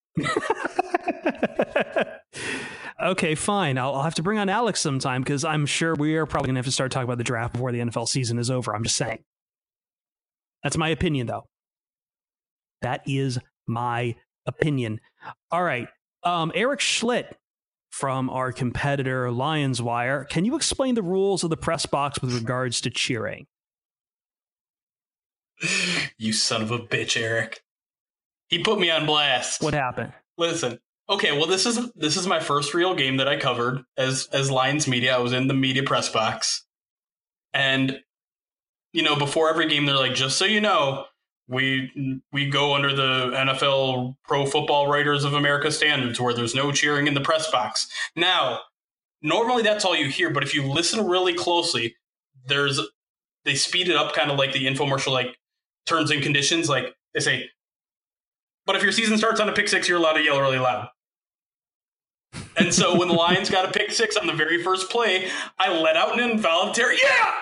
Okay, fine. I'll have to bring on Alex sometime, because I'm sure we are probably going to have to start talking about the draft before the NFL season is over. I'm just saying. That's my opinion, though. That is my opinion. All right. Eric Schlitt from our competitor Lions Wire. Can you explain the rules of the press box with regards to cheering? You son of a bitch, Eric. He put me on blast. What happened? Listen. Okay, well, this is my first real game that I covered as Lions media. I was in the media press box. And, before every game, they're like, just so you know, we go under the NFL Pro Football Writers of America standards where there's no cheering in the press box. Now, normally that's all you hear, but if you listen really closely, they speed it up, kind of like the infomercial, like terms and conditions. Like they say, but if your season starts on a pick six, you're allowed to yell really loud. And so when the Lions got a pick six on the very first play, I let out an involuntary, yeah!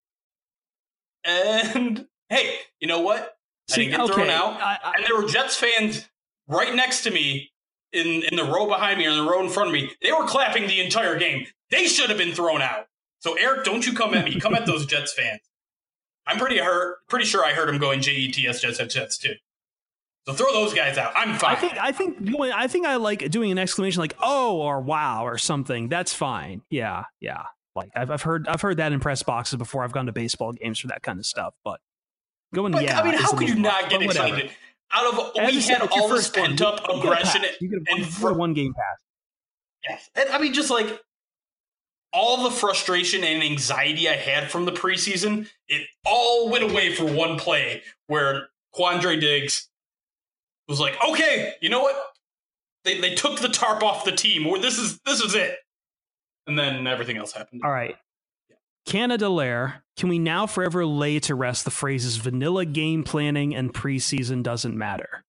And hey, you know what? I didn't get thrown out. And there were Jets fans right next to me in the row behind me or in the row in front of me. They were clapping the entire game. They should have been thrown out. So Eric, don't you come at me. Come at those Jets fans. I'm pretty sure I heard him going Jets, Jets too. So throw those guys out. I'm fine. I think I like doing an exclamation like "oh" or "wow" or something. That's fine. Yeah. Like I've heard that in press boxes before. I've gone to baseball games for that kind of stuff. But going, yeah. I mean, how could you not get excited? We had all this pent up aggression and for one game pass. Yes, and I mean, just like all the frustration and anxiety I had from the preseason, it all went away for one play where Quandre Diggs was like, okay, you know what? They took the tarp off the team. This is it. And then everything else happened. All right. Canada Lair, can we now forever lay to rest the phrases vanilla game planning and preseason doesn't matter?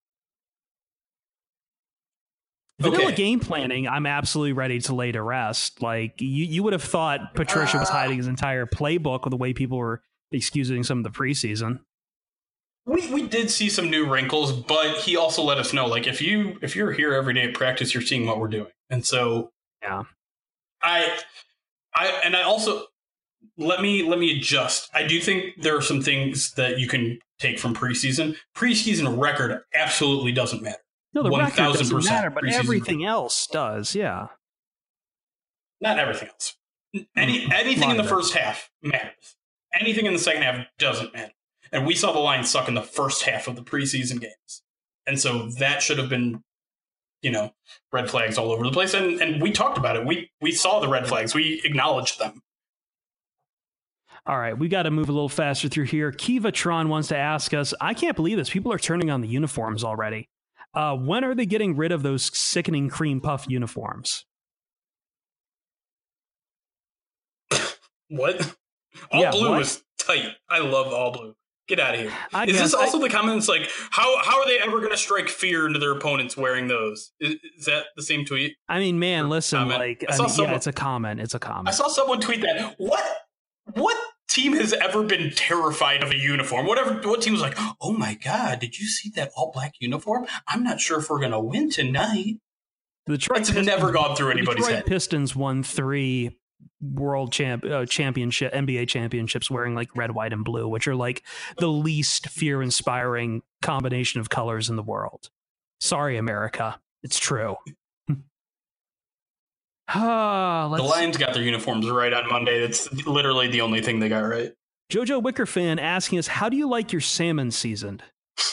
Vanilla game planning, I'm absolutely ready to lay to rest. Like, you would have thought Patricia was hiding his entire playbook with the way people were excusing some of the preseason. We did see some new wrinkles, but he also let us know, like, if you're here every day at practice, you're seeing what we're doing. And so, yeah, I also let me adjust. I do think there are some things that you can take from preseason. Preseason record absolutely doesn't matter. No, the record doesn't matter, but everything else does. Yeah, not everything else. Anything in the first half matters. Anything in the second half doesn't matter. And we saw the Lions suck in the first half of the preseason games. And so that should have been, red flags all over the place. And we talked about it. We saw the red flags. We acknowledged them. All right, we got to move a little faster through here. Kivatron wants to ask us, I can't believe this. People are turning on the uniforms already. When are they getting rid of those sickening cream puff uniforms? What? All blue is tight. I love all blue. Get out of here. Is this also the comments like, how are they ever going to strike fear into their opponents wearing those? Is that the same tweet? I mean, man, listen, comment? it's a comment. It's a comment. I saw someone tweet that. What team has ever been terrified of a uniform? What team was like, oh my God, did you see that all black uniform? I'm not sure if we're going to win tonight. It's never gone through anybody's head. Pistons won 3 world championship NBA championships wearing like red, white, and blue, which are like the least fear-inspiring combination of colors in the world. Sorry, America. It's true. The Lions got their uniforms right on Monday. That's literally the only thing they got right. Jojo Wicker fan asking us, how do you like your salmon seasoned?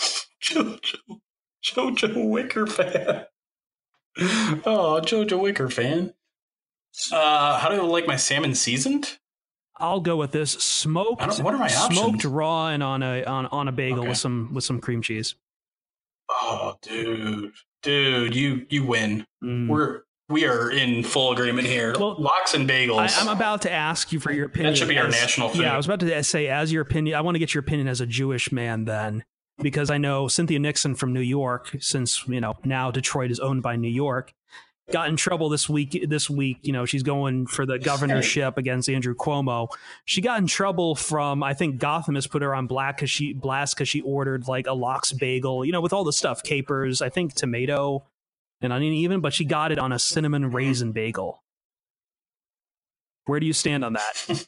Jojo Wicker fan. Oh, Jojo Wicker fan. How do I like my salmon seasoned? I'll go with this: smoked. What are my options? Smoked raw and on a bagel with some cream cheese. Oh, dude, you win. We are in full agreement here. Well, lox and bagels. I'm about to ask you for your opinion. That should be our national food. Yeah, I was about to say, as your opinion, I want to get your opinion as a Jewish man then, because I know Cynthia Nixon from New York, since now Detroit is owned by New York, got in trouble this week, she's going for the governorship against Andrew Cuomo. She got in trouble from, I think Gotham has put her on blast because she ordered like a lox bagel, with all the stuff, capers, I think tomato and onion even, but she got it on a cinnamon raisin bagel. Where do you stand on that?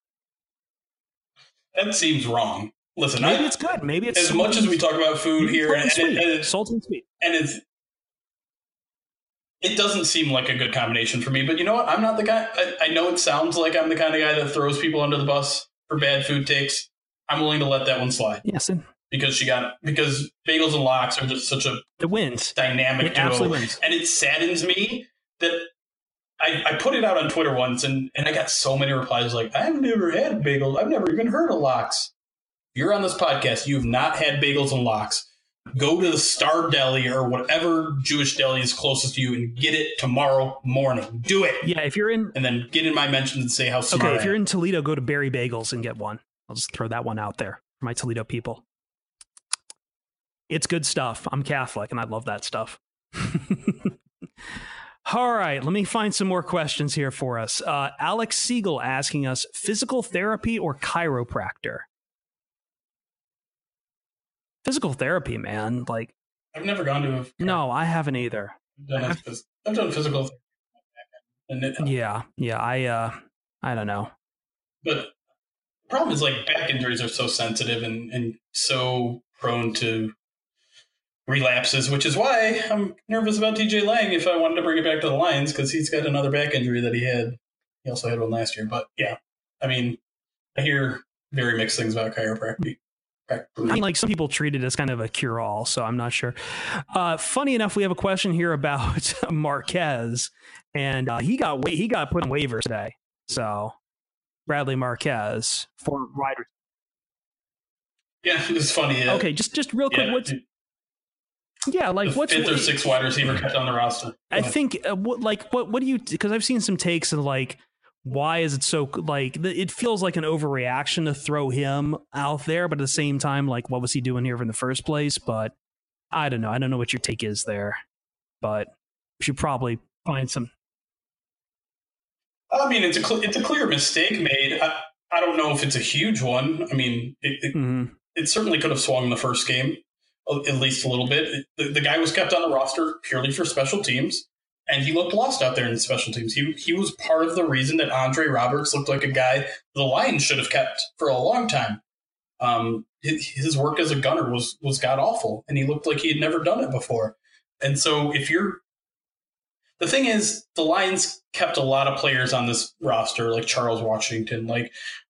That seems wrong. Listen, maybe it's good. Maybe it's as much as we talk about food here, and salt and sweet, and it doesn't seem like a good combination for me. But you know what? I'm not the guy. I know it sounds like I'm the kind of guy that throws people under the bus for bad food takes. I'm willing to let that one slide. Yes, because bagels and lox are just such a dynamic duo. Absolutely wins. And it saddens me that I put it out on Twitter once, and I got so many replies like, I've never had a bagel. I've never even heard of lox. You're on this podcast. You've not had bagels and lox. Go to the Star Deli or whatever Jewish deli is closest to you and get it tomorrow morning. Do it. Yeah, if you're in... And then get in my mentions and say how smart I am. If you're in Toledo, go to Berry Bagels and get one. I'll just throw that one out there for my Toledo people. It's good stuff. I'm Catholic, and I love that stuff. All right, let me find some more questions here for us. Alex Siegel asking us, physical therapy or chiropractor? Physical therapy, man. Like, I've never gone to a... No, I haven't either. I've done physical therapy. Yeah. I don't know. But the problem is, like, back injuries are so sensitive and so prone to relapses, which is why I'm nervous about TJ Lang if I wanted to bring it back to the Lions, because he's got another back injury that he had. He also had one last year. But, yeah, I mean, I hear very mixed things about chiropractic. I mean, like, some people treat it as kind of a cure-all, so I'm not sure. Funny enough, we have a question here about Marquez, and he got put on waivers today. So Bradley Marquez for wide. Yeah, it's funny. Yeah. Okay, just real quick, what's fifth or sixth wide receiver kept on the roster? I think what do you? Because I've seen some takes and like, why is it so like it feels like an overreaction to throw him out there, but at the same time, like, what was he doing here in the first place? But I don't know. I don't know what your take is there, but we should probably find some. I mean, it's a clear mistake made. I don't know if it's a huge one. I mean, it certainly could have swung the first game, at least a little bit. The guy was kept on the roster purely for special teams. And he looked lost out there in the special teams. He was part of the reason that Andre Roberts looked like a guy the Lions should have kept for a long time. His work as a gunner was god awful, and he looked like he had never done it before. And so the thing is, the Lions kept a lot of players on this roster, like Charles Washington, like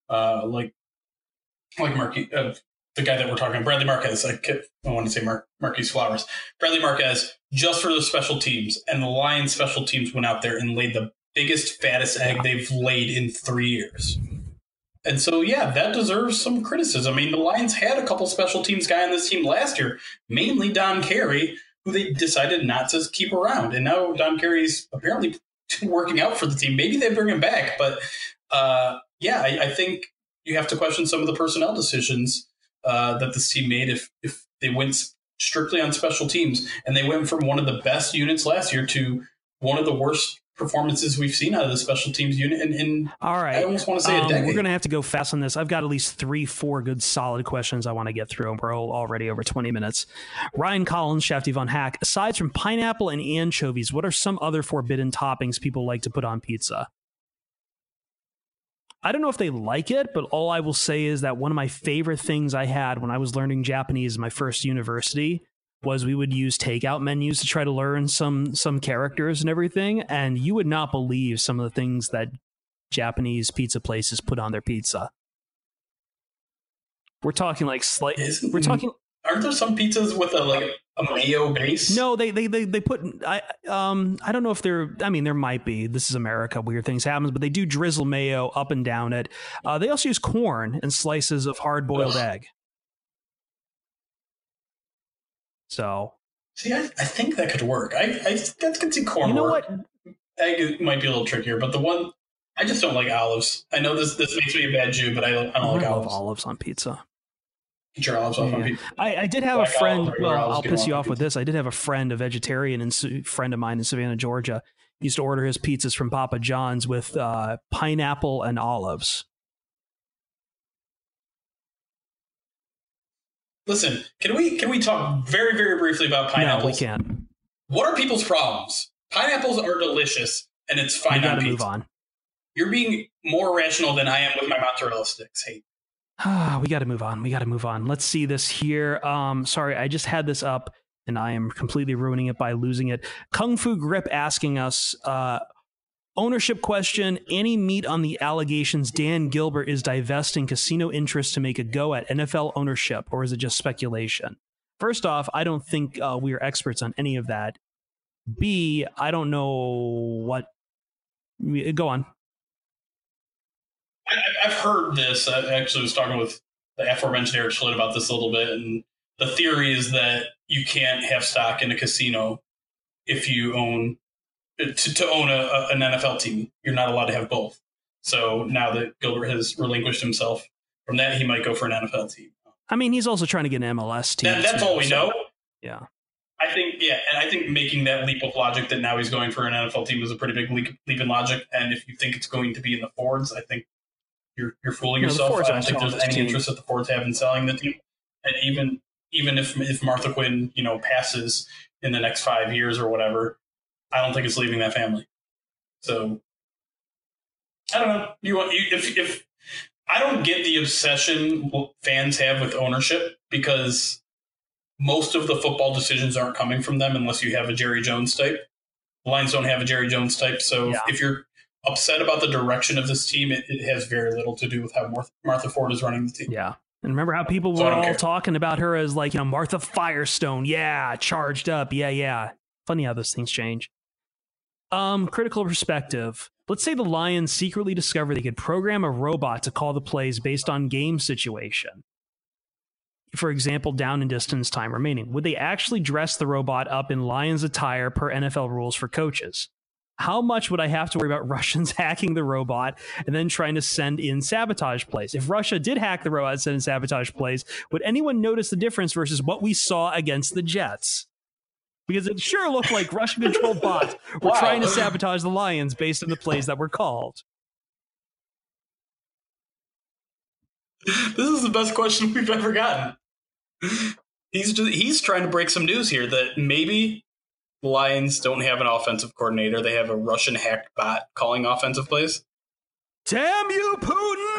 Marquis, the guy that we're talking about, Bradley Marquez. I want to say Marquise Flowers. Bradley Marquez, just for the special teams. And the Lions special teams went out there and laid the biggest, fattest egg they've laid in 3 years. And so, yeah, that deserves some criticism. I mean, the Lions had a couple special teams guy on this team last year, mainly Don Carey, who they decided not to keep around. And now Don Carey's apparently working out for the team. Maybe they bring him back. But, I think you have to question some of the personnel decisions that this team made if they went strictly on special teams. And they went from one of the best units last year to one of the worst performances we've seen out of the special teams unit. And all right, I almost want to say a decade. We're going to have to go fast on this. I've got at least 3-4 good solid questions I want to get through, and we're already over 20 minutes. Ryan Collins, Shafty Von Hack, aside from pineapple and anchovies, what are some other forbidden toppings people like to put on pizza? I don't know if they like it, but all I will say is that one of my favorite things I had when I was learning Japanese in my first university was we would use takeout menus to try to learn some characters and everything, and you would not believe some of the things that Japanese pizza places put on their pizza. We're talking like we're talking. Aren't there some pizzas with a mayo base? No, they put. I don't know if they're. I mean, there might be. This is America. Weird things happen, but they do drizzle mayo up and down it. They also use corn and slices of hard boiled egg. So, see, I think that could work. I could see corn. You know work. what? Egg might be a little trickier, but the one I just don't like olives. I know this makes me a bad Jew, but I don't like olives. Olives on pizza. Get your olives off on pizza. I did have Black a friend. olives, Well, I'll piss you off pizza. with this. I did have a friend, a vegetarian, and friend of mine in Savannah, Georgia. He used to order his pizzas from Papa John's with pineapple and olives. Listen, can we talk very, very briefly about pineapples? No, we can't. What are people's problems? Pineapples are delicious, and it's fine We on got to pizza. move on. You're being more rational than I am with my mozzarella sticks. Hey, We got to move on. Let's see this here. Sorry, I just had this up, and I am completely ruining it by losing it. Kung Fu Grip asking us, ownership question, any meat on the allegations Dan Gilbert is divesting casino interests to make a go at NFL ownership, or is it just speculation? First off, I don't think we are experts on any of that. B, I don't know what... Go on. I've heard this. I actually was talking with the aforementioned Eric Schlitt about this a little bit, and the theory is that you can't have stock in a casino if you own... To own an NFL team, you're not allowed to have both. So now that Gilbert has relinquished himself from that, he might go for an NFL team. I mean, he's also trying to get an MLS team. That's all we know. Yeah. I think making that leap of logic that now he's going for an NFL team is a pretty big leap in logic. And if you think it's going to be in the Fords, I think you're fooling yourself. I don't think there's any interest that the Fords have in selling the team. And even if Martha Quinn, passes in the next 5 years or whatever, I don't think it's leaving that family. So I don't know. If I don't get the obsession fans have with ownership, because most of the football decisions aren't coming from them unless you have a Jerry Jones type. The Lions don't have a Jerry Jones type. So if you're upset about the direction of this team, it has very little to do with how Martha Ford is running the team. Yeah. And remember how people were all talking about her as like, Martha Firestone. Yeah. Charged up. Yeah. Funny how those things change. Critical perspective. Let's say the Lions secretly discover they could program a robot to call the plays based on game situation. For example, down and distance time remaining. Would they actually dress the robot up in Lions attire per NFL rules for coaches? How much would I have to worry about Russians hacking the robot and then trying to send in sabotage plays? If Russia did hack the robot and send in sabotage plays, would anyone notice the difference versus what we saw against the Jets? Because it sure looked like Russian-controlled bots were trying to sabotage the Lions based on the plays that were called. This is the best question we've ever gotten. He's trying to break some news here that maybe the Lions don't have an offensive coordinator. They have a Russian hacked bot calling offensive plays. Damn you, Putin!